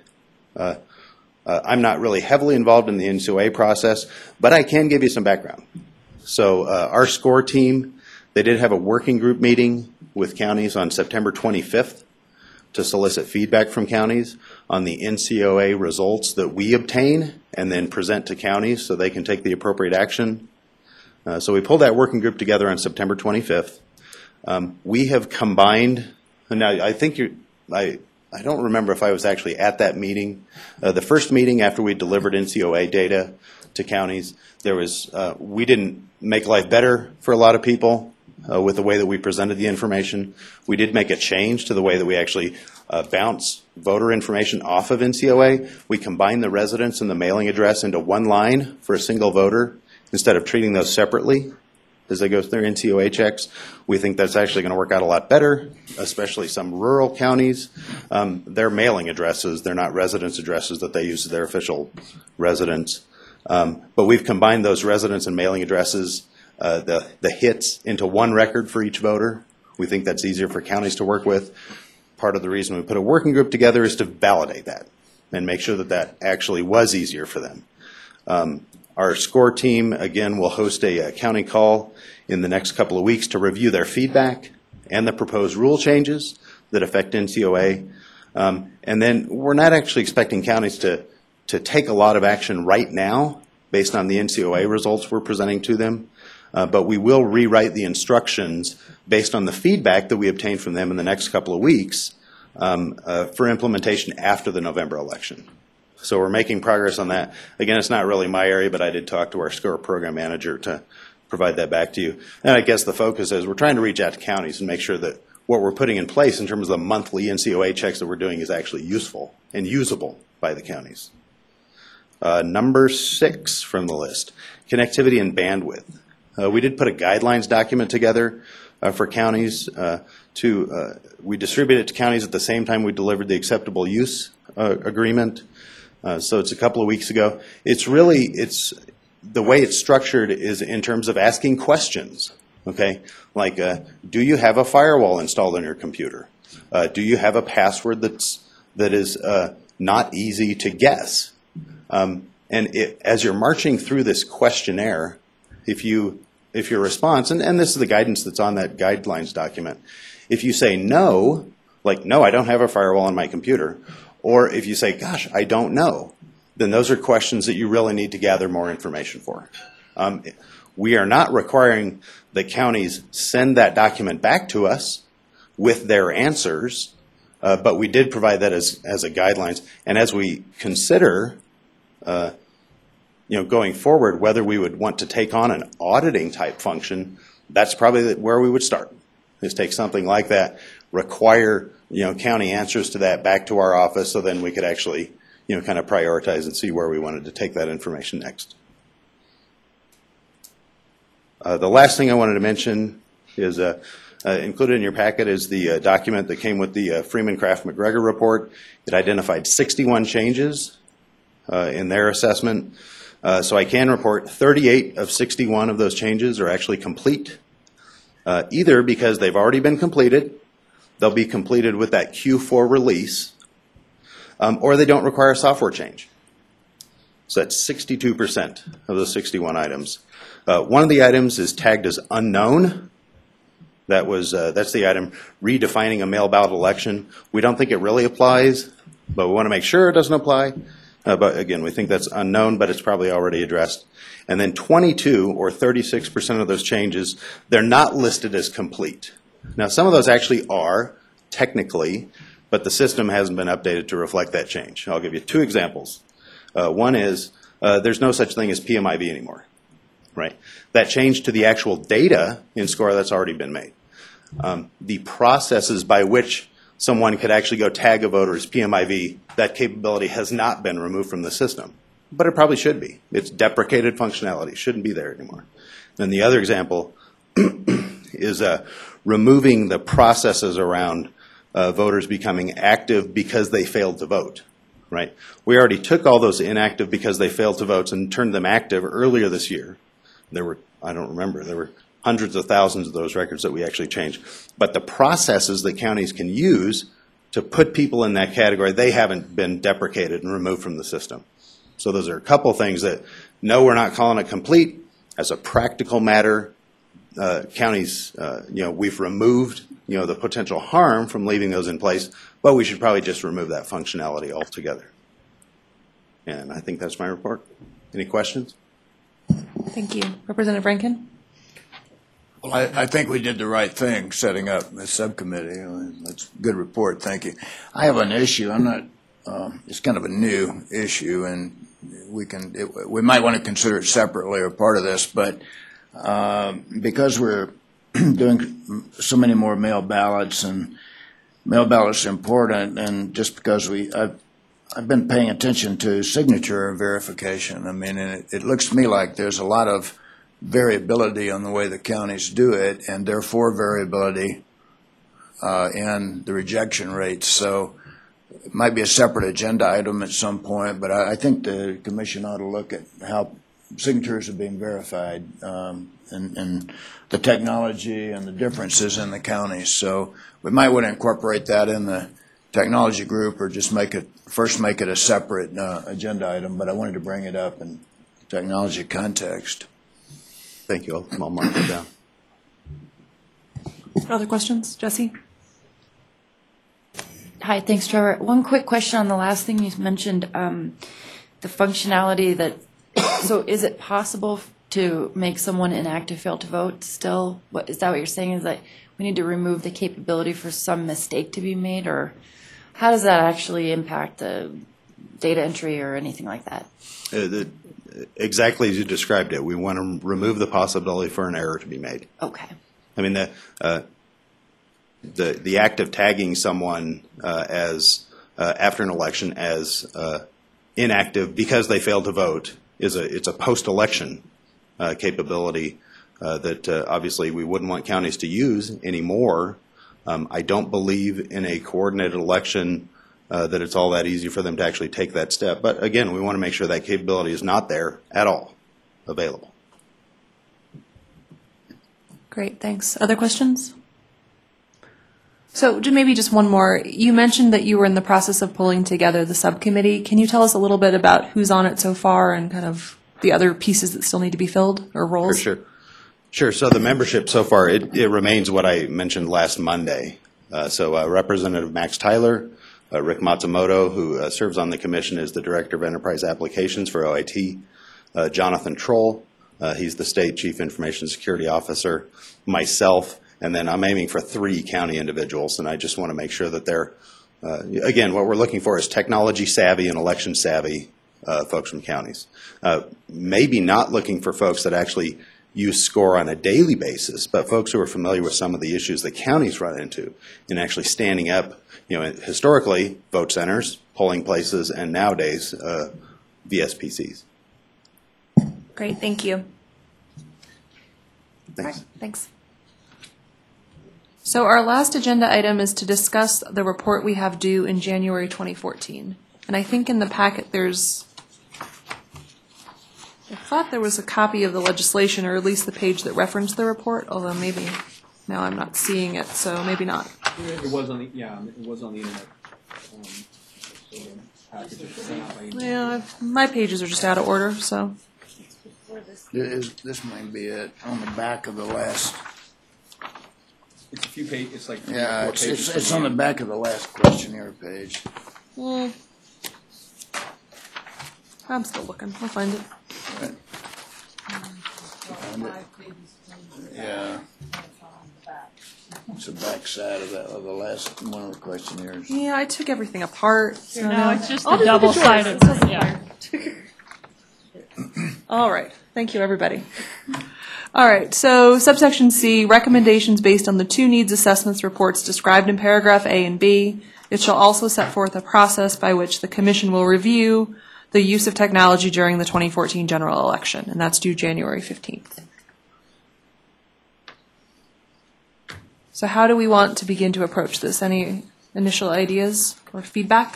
I'm not really heavily involved in the NCOA process, but I can give you some background. So our SCORE team, they did have a working group meeting with counties on September 25th to solicit feedback from counties on the NCOA results that we obtain and then present to counties so they can take the appropriate action. So we pulled that working group together on September 25th. We have combined, and now I think I don't remember if I was actually at that meeting. The first meeting after we delivered NCOA data to counties, we didn't make life better for a lot of people with the way that we presented the information. We did make a change to the way that we actually bounce voter information off of NCOA. We combined the residence and the mailing address into one line for a single voter instead of treating those separately as they go through NCOA checks. We think that's actually going to work out a lot better, especially some rural counties. Their mailing addresses, they're not residence addresses that they use as their official residence. But we've combined those residence and mailing addresses, the hits, into one record for each voter. We think that's easier for counties to work with. Part of the reason we put a working group together is to validate that. and make sure that that actually was easier for them. Our SCORE team, again, will host a county call in the next couple of weeks to review their feedback and the proposed rule changes that affect NCOA. And then we're not actually expecting counties to take a lot of action right now based on the NCOA results we're presenting to them. But we will rewrite the instructions based on the feedback that we obtain from them in the next couple of weeks for implementation after the November election. So we're making progress on that. Again, it's not really my area, but I did talk to our SCORE program manager to provide that back to you. And I guess the focus is we're trying to reach out to counties and make sure that what we're putting in place in terms of the monthly NCOA checks that we're doing is actually useful and usable by the counties. Number 6 from the list, connectivity and bandwidth. We did put a guidelines document together for counties we distributed it to counties at the same time we delivered the acceptable use agreement. So it's a couple of weeks ago. It's the way it's structured is in terms of asking questions, okay? Like, do you have a firewall installed on your computer? Do you have a password that is not easy to guess? As you're marching through this questionnaire, if your response, and this is the guidance that's on that guidelines document, if you say no, like, no, I don't have a firewall on my computer, or if you say, gosh, I don't know, then those are questions that you really need to gather more information for. We are not requiring that counties send that document back to us with their answers, but we did provide that as a guidelines. And as we consider going forward, whether we would want to take on an auditing type function, that's probably where we would start, is take something like that, require county answers to that back to our office, so then we could actually kind of prioritize and see where we wanted to take that information next. The last thing I wanted to mention is included in your packet is the document that came with the Freeman-Kraft-McGregor report. It identified 61 changes in their assessment. So I can report 38 of 61 of those changes are actually complete, either because they've already been completed, they'll be completed with that Q4 release, or they don't require a software change. So that's 62% of those 61 items. One of the items is tagged as unknown. That's the item redefining a mail ballot election. We don't think it really applies, but we want to make sure it doesn't apply. But again, we think that's unknown, but it's probably already addressed. And then 22 or 36% of those changes, they're not listed as complete. Now, some of those actually are, technically, but the system hasn't been updated to reflect that change. I'll give you 2 examples. One is there's no such thing as PMIV anymore, right? That change to the actual data in SCORE, that's already been made. The processes by which someone could actually go tag a voter as PMIV, that capability has not been removed from the system, but it probably should be. It's deprecated functionality, shouldn't be there anymore. Then the other example is removing the processes around voters becoming active because they failed to vote, right? We already took all those inactive because they failed to vote and turned them active earlier this year. There were hundreds of thousands of those records that we actually changed. But the processes that counties can use to put people in that category, they haven't been deprecated and removed from the system. So those are a couple things that, no, we're not calling it complete. As a practical matter, counties, we've removed, the potential harm from leaving those in place, but we should probably just remove that functionality altogether. And I think that's my report. Any questions? Thank you. Representative Rankin? Well, I think we did the right thing setting up the subcommittee. That's a good report. Thank you. I have an issue. It's kind of a new issue, and we might want to consider it separately or part of this, but because we're doing so many more mail ballots, and mail ballots are important, and just because I've been paying attention to signature verification. I mean, and it looks to me like there's a lot of variability on the way the counties do it, and therefore variability in the rejection rates. So it might be a separate agenda item at some point, but I think the commission ought to look at how signatures are being verified and the technology and the differences in the counties. So we might want to incorporate that in the technology group, or just make it a separate agenda item, but I wanted to bring it up in technology context. Thank you. I'll mark it down. Other questions? Jesse? Hi, thanks, Trevor. One quick question on the last thing you mentioned, the functionality that, so is it possible to make someone inactive fail to vote still? Is that what you're saying, is that we need to remove the capability for some mistake to be made, or how does that actually impact the data entry or anything like that? Exactly as you described it. We want to remove the possibility for an error to be made. Okay. I mean, the act of tagging someone as after an election as inactive because they failed to vote it's a post-election capability that obviously we wouldn't want counties to use anymore. I don't believe in a coordinated election that it's all that easy for them to actually take that step. But again, we want to make sure that capability is not there at all available. Great, thanks. Other questions? So maybe just one more. You mentioned that you were in the process of pulling together the subcommittee. Can you tell us a little bit about who's on it so far and kind of the other pieces that still need to be filled or roles? Sure. So the membership so far, it remains what I mentioned last Monday. So Representative Max Tyler, Rick Matsumoto, who serves on the commission as the Director of Enterprise Applications for OIT, Jonathan Troll, he's the State Chief Information Security Officer, myself, and then I'm aiming for 3 county individuals, and I just want to make sure that they're, again, what we're looking for is technology savvy and election savvy folks from counties. Maybe not looking for folks that actually use SCORE on a daily basis, but folks who are familiar with some of the issues that counties run into in actually standing up, historically, vote centers, polling places, and nowadays, VSPCs. Great, thank you. Thanks. All right, thanks. So our last agenda item is to discuss the report we have due in January 2014. And I think in the packet I thought there was a copy of the legislation, or at least the page that referenced the report, although maybe now I'm not seeing it, so maybe not. It was on the internet. So the package is sent out by email. Yeah, my pages are just out of order, so. This might be it, on the back of the last, It's a few pages. It's like yeah, 4 pages. it's on the back of the last questionnaire page. I'm still looking, I'll find it. Yeah. It's the back side of the last one of the questionnaires. Yeah, I took everything apart. So No, it's just I'll a just look at yours. double-sided. Yeah. All right. Thank you, everybody. All right. So subsection C, recommendations based on the 2 needs assessments reports described in paragraph A and B. It shall also set forth a process by which the commission will review the use of technology during the 2014 general election, and that's due January 15th. So how do we want to begin to approach this? Any initial ideas or feedback?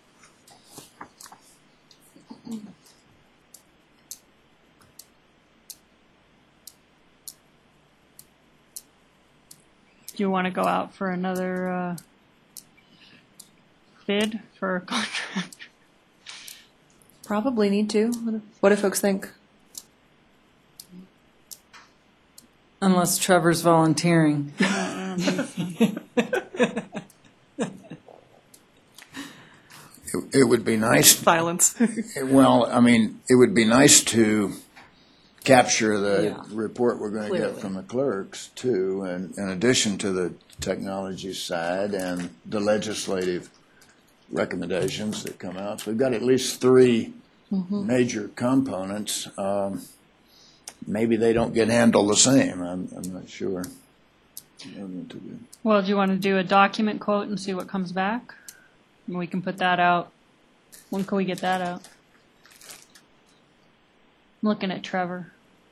Do you want to go out for another bid for a contract? Probably need to. What do folks think? Unless Trevor's volunteering. It would be nice. Silence. Well, I mean, it would be nice to capture the report we're going to get from the clerks too, and in addition to the technology side and the legislative recommendations that come out. So we've got at least 3 major components. Maybe they don't get handled the same. I'm not sure. Well, do you want to do a document quote and see what comes back? And we can put that out. When can we get that out? I'm looking at Trevor.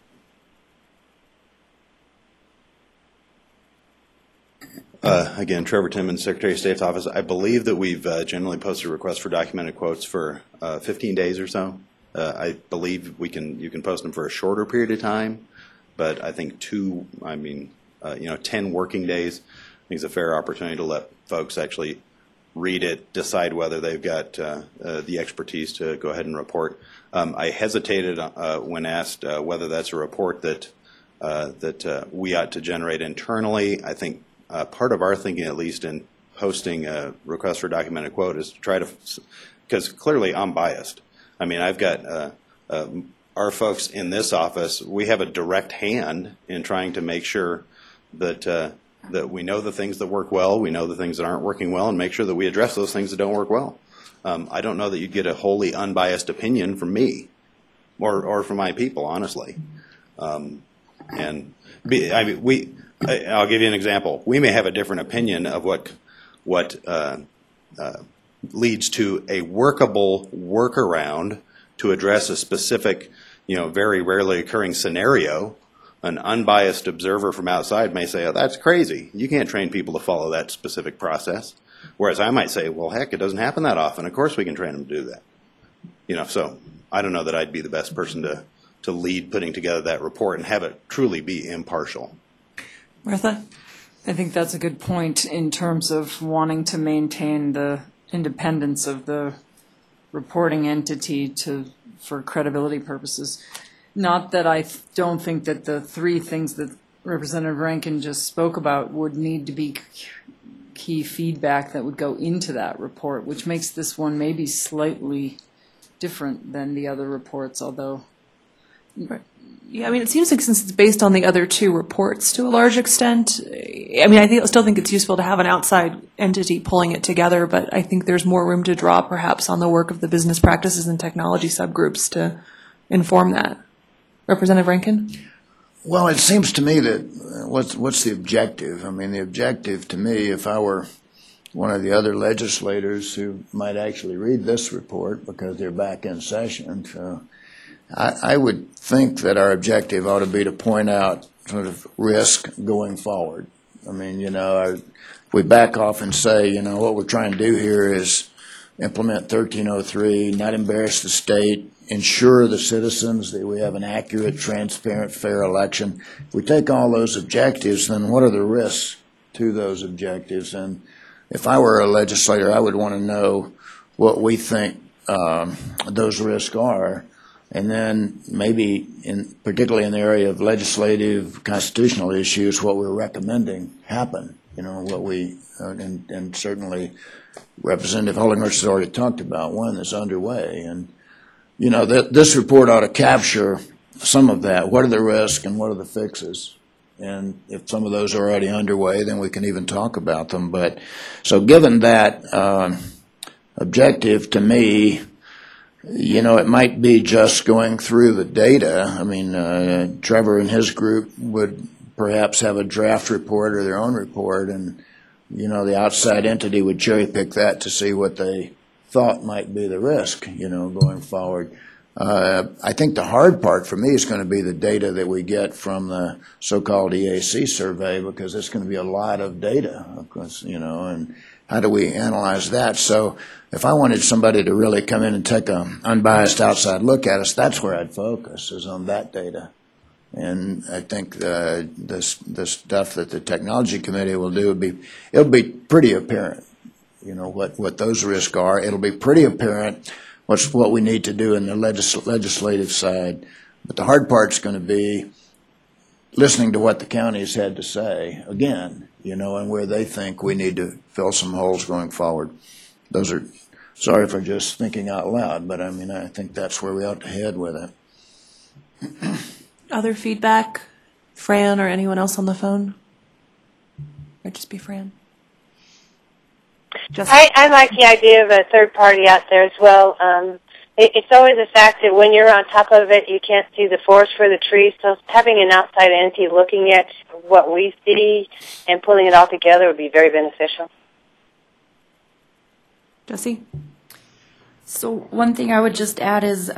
Again, Trevor Timmons, Secretary of State's office. I believe that we've generally posted requests for documented quotes for 15 days or so. I believe you can post them for a shorter period of time, but I think 10 working days, I think is a fair opportunity to let folks actually read it, decide whether they've got the expertise to go ahead and report. I hesitated when asked whether that's a report that we ought to generate internally. I think part of our thinking, at least in posting a request for documented quote, is to try to, because clearly I'm biased. I mean, I've got our folks in this office, we have a direct hand in trying to make sure that that we know the things that work well, we know the things that aren't working well, and make sure that we address those things that don't work well. I don't know that you'd get a wholly unbiased opinion from me or from my people, honestly. I'll give you an example. We may have a different opinion of what leads to a workable workaround to address a specific, very rarely occurring scenario. An unbiased observer from outside may say, oh, that's crazy. You can't train people to follow that specific process. Whereas I might say, well, heck, it doesn't happen that often. Of course we can train them to do that. So I don't know that I'd be the best person to lead putting together that report and have it truly be impartial. Martha? I think that's a good point in terms of wanting to maintain the independence of the reporting entity for credibility purposes. Not that I don't think that the three things that Representative Rankin just spoke about would need to be key feedback that would go into that report, which makes this one maybe slightly different than the other reports, although... Yeah, I mean, it seems like since it's based on the other two reports to a large extent, I mean, I still think it's useful to have an outside entity pulling it together, but I think there's more room to draw perhaps on the work of the business practices and technology subgroups to inform that. Representative Rankin? Well, it seems to me that what's the objective? I mean, the objective to me, if I were one of the other legislators who might actually read this report because they're back in session, so I would think that our objective ought to be to point out sort of risk going forward. I mean, we back off and say, what we're trying to do here is implement 1303, not embarrass the state, ensure the citizens that we have an accurate, transparent, fair election. If we take all those objectives, then what are the risks to those objectives? And if I were a legislator, I would want to know what we think those risks are. And then maybe, particularly in the area of legislative, constitutional issues, what we're recommending happen. What we, and certainly Representative Holdingworth has already talked about one that's underway. And, this report ought to capture some of that. What are the risks and what are the fixes? And if some of those are already underway, then we can even talk about them. But so given that objective, to me, it might be just going through the data. I mean, Trevor and his group would perhaps have a draft report or their own report, and, the outside entity would cherry pick that to see what they thought might be the risk, going forward. I think the hard part for me is going to be the data that we get from the so-called EAC survey, because it's going to be a lot of data, of course, and how do we analyze that? So if I wanted somebody to really come in and take an unbiased outside look at us, that's where I'd focus, is on that data. And I think the stuff that the technology committee will do it'll be pretty apparent, what those risks are. It'll be pretty apparent what we need to do in the legislative side. But the hard part's going to be listening to what the counties had to say, again, and where they think we need to fill some holes going forward. Those are, sorry for just thinking out loud, but I mean, I think that's where we ought to head with it. Other feedback? Fran or anyone else on the phone? Or just be Fran? I like the idea of a third party out there as well. It's always a fact that when you're on top of it, you can't see the forest for the trees. So having an outside entity looking at what we see and pulling it all together would be very beneficial. Jesse? So one thing I would just add is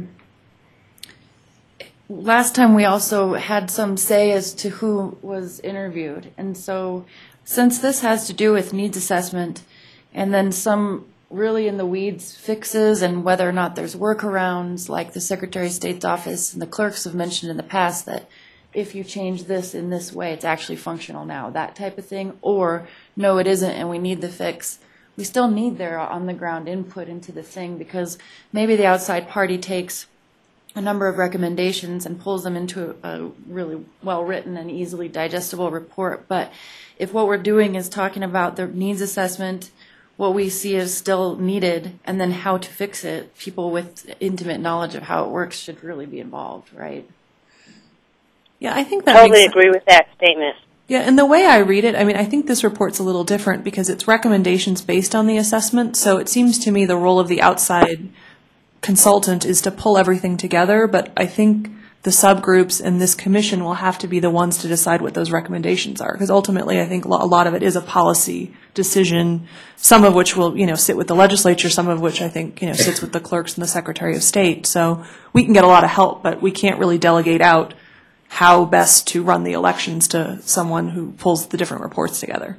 last time we also had some say as to who was interviewed. And so since this has to do with needs assessment and then some really in the weeds fixes and whether or not there's workarounds, like the Secretary of State's office and the clerks have mentioned in the past that if you change this in this way, it's actually functional now, that type of thing. Or, no, it isn't and we need the fix. we still need their on-the-ground input into the thing, because maybe the outside party takes a number of recommendations and pulls them into a really well-written and easily digestible report. But if what we're doing is talking about the needs assessment, what we see is still needed, and then how to fix it, people with intimate knowledge of how it works should really be involved, right? Yeah, I think that Totally makes agree with that statement. Yeah, and the way I read it, I mean, I think this report's a little different because it's recommendations based on the assessment. So it seems to me the role of the outside consultant is to pull everything together, but I think the subgroups and this commission will have to be the ones to decide what those recommendations are. Because ultimately, I think a lot of it is a policy decision, some of which will, sit with the legislature, some of which I think, sits with the clerks and the Secretary of State. So we can get a lot of help, but we can't really delegate out how best to run the elections to someone who pulls the different reports together.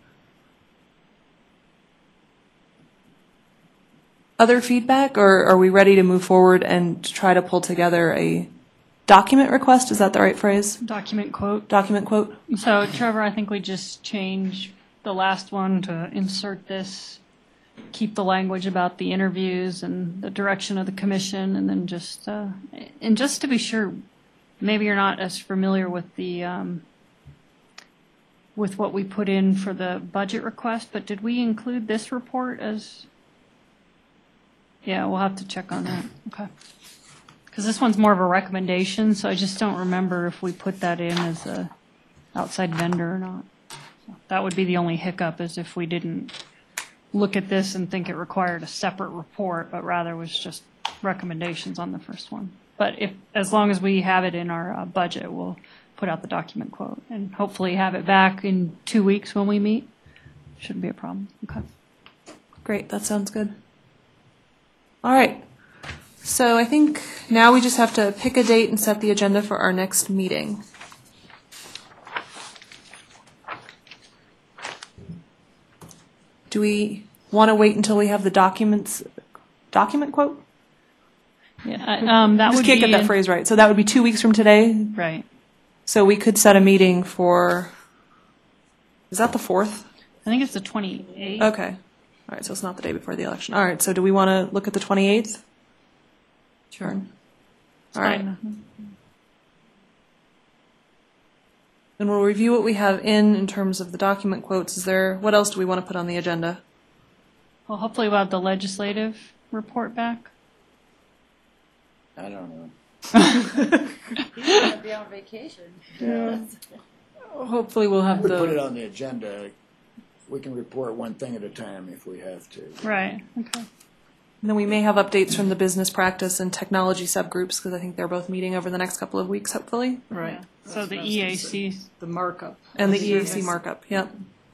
Other feedback, or are we ready to move forward and try to pull together a document request? Is that the right phrase? Document quote. Document quote? So Trevor, I think we just change the last one to insert this, keep the language about the interviews and the direction of the commission, and then just to be sure, maybe you're not as familiar with the with what we put in for the budget request, but did we include this report as? Yeah, we'll have to check on that. Okay. Because this one's more of a recommendation, so I just don't remember if we put that in as a outside vendor or not. So that would be the only hiccup, is if we didn't look at this and think it required a separate report, but rather was just recommendations on the first one. But as long as we have it in our budget, we'll put out the document quote and hopefully have it back in 2 weeks when we meet. Shouldn't be a problem. Okay. Great, that sounds good. All right. So I think now we just have to pick a date and set the agenda for our next meeting. Do we want to wait until we have the document quote? Yeah, that Just would can't be get that phrase right. So that would be 2 weeks from today. right. So we could set a meeting for, is that the 4th? I think it's the 28th. Okay. All right, so it's not the day before the election. All right, so do we want to look at the 28th? Sure. All right. And we'll review what we have in terms of the document quotes. What else do we want to put on the agenda? Well, hopefully we'll have the legislative report back. I don't know. He's going to be on vacation. Hopefully we'll have We put it the, on the agenda. We can report one thing at a time if we have to. Right. Okay. And then we may have updates from the business practice and technology subgroups, because I think they're both meeting over the next couple of weeks, hopefully. right, Yeah. So the EAC. the markup. And the EAC markup, yep.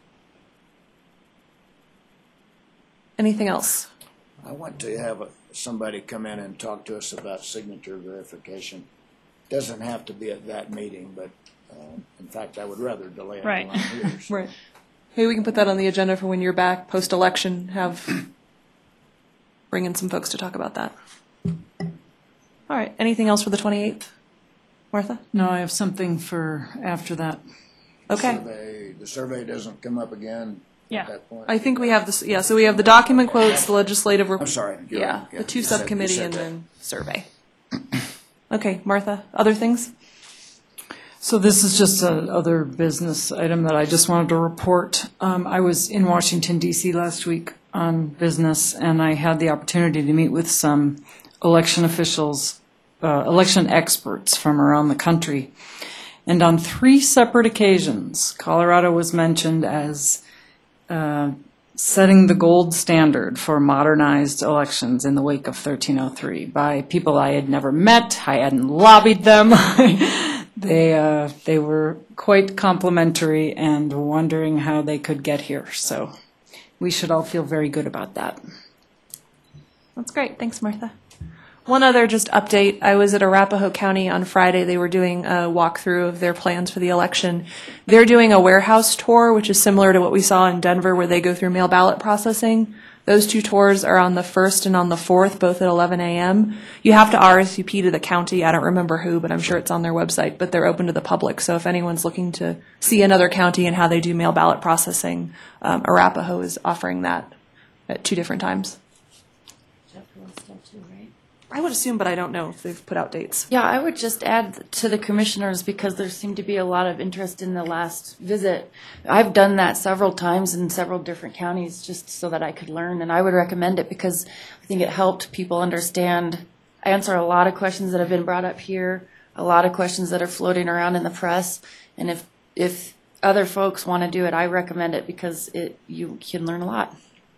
Anything else? I want to have somebody come in and talk to us about signature verification. Doesn't have to be at that meeting, but in fact, I would rather delay it Right. till I'm here. Right. Maybe we can put that on the agenda for when you're back post-election, bring in some folks to talk about that. All right, anything else for the 28th? Martha? No, I have something for after that. Okay. The survey doesn't come up again Yeah. at that point? I think we have this, yeah, so we have the document quotes, the legislative. I'm sorry. You're Yeah, right. the two you said subcommittee and that. then survey. Okay, Martha, other things? So this is just another business item that I just wanted to report. I was in Washington, D.C. last week on business, and I had the opportunity to meet with some election officials, election experts from around the country. And on 3 separate occasions, Colorado was mentioned as setting the gold standard for modernized elections in the wake of 1303 by people I had never met. I hadn't lobbied them. They were quite complimentary and wondering how they could get here. So we should all feel very good about that. That's great. Thanks, Martha. One other just update. I was at Arapahoe County on Friday. They were doing a walkthrough of their plans for the election. They're doing a warehouse tour, which is similar to what we saw in Denver, where they go through mail ballot processing. Those 2 tours are on the 1st and on the 4th, both at 11 a.m. You have to RSVP to the county. I don't remember who, but I'm sure it's on their website. But they're open to the public. So if anyone's looking to see another county and how they do mail ballot processing, Arapahoe is offering that at 2 different times. I would assume, but I don't know if they've put out dates. Yeah, I would just add to the commissioners, because there seemed to be a lot of interest in the last visit. I've done that several times in several different counties just so that I could learn, and I would recommend it because I think it helped people understand, answer a lot of questions that have been brought up here, a lot of questions that are floating around in the press, and if other folks want to do it, I recommend it because you can learn a lot.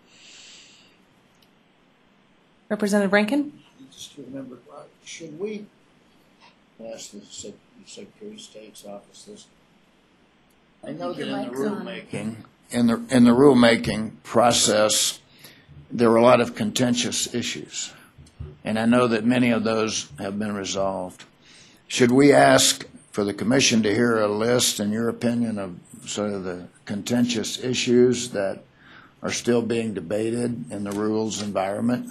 Representative Rankin? Just to remember, should we ask the Secretary of State's office this? I know that in the rulemaking, in the rulemaking process, there were a lot of contentious issues, and I know that many of those have been resolved. Should we ask for the commission to hear a list, in your opinion, of sort of the contentious issues that are still being debated in the rules environment?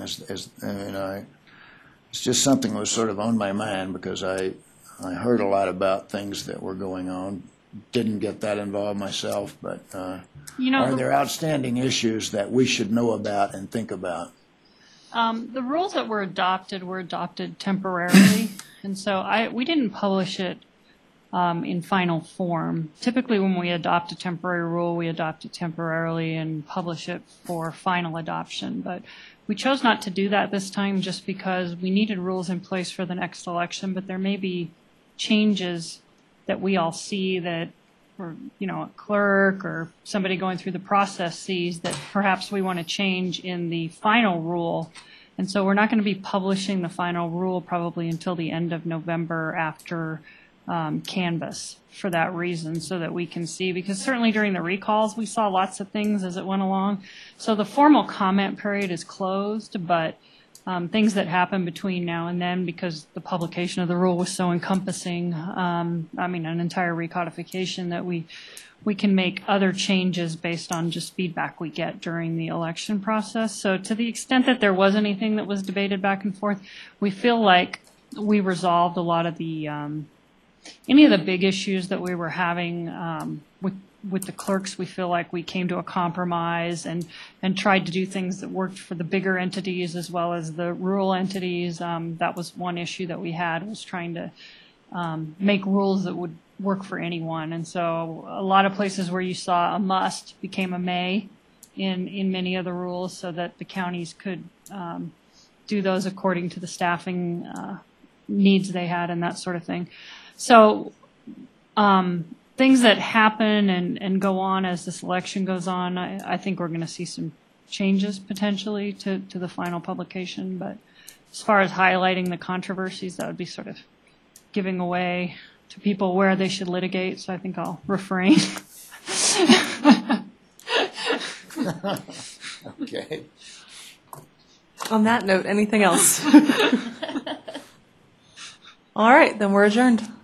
It's just something that was sort of on my mind because I heard a lot about things that were going on. Didn't get that involved myself, but are there outstanding issues that we should know about and think about? The rules that were adopted temporarily, and so we didn't publish it in final form. Typically, when we adopt a temporary rule, we adopt it temporarily and publish it for final adoption. But we chose not to do that this time just because we needed rules in place for the next election, but there may be changes that we all see that, or a clerk or somebody going through the process sees that perhaps we want to change in the final rule. And so we're not going to be publishing the final rule probably until the end of November after canvas for that reason, so that we can see, because certainly during the recalls we saw lots of things as it went along. So the formal comment period is closed, but things that happen between now and then, because the publication of the rule was so encompassing, an entire recodification, that we can make other changes based on just feedback we get during the election process. So to the extent that there was anything that was debated back and forth, we feel like we resolved a lot of the any of the big issues that we were having with the clerks. We feel like we came to a compromise and tried to do things that worked for the bigger entities as well as the rural entities. That was one issue that we had, was trying to make rules that would work for anyone. And so a lot of places where you saw a must became a may in many of the rules, so that the counties could do those according to the staffing needs they had and that sort of thing. So things that happen and go on as this election goes on, I think we're going to see some changes potentially to the final publication. But as far as highlighting the controversies, that would be sort of giving away to people where they should litigate. So I think I'll refrain. Okay. On that note, anything else? All right, then we're adjourned.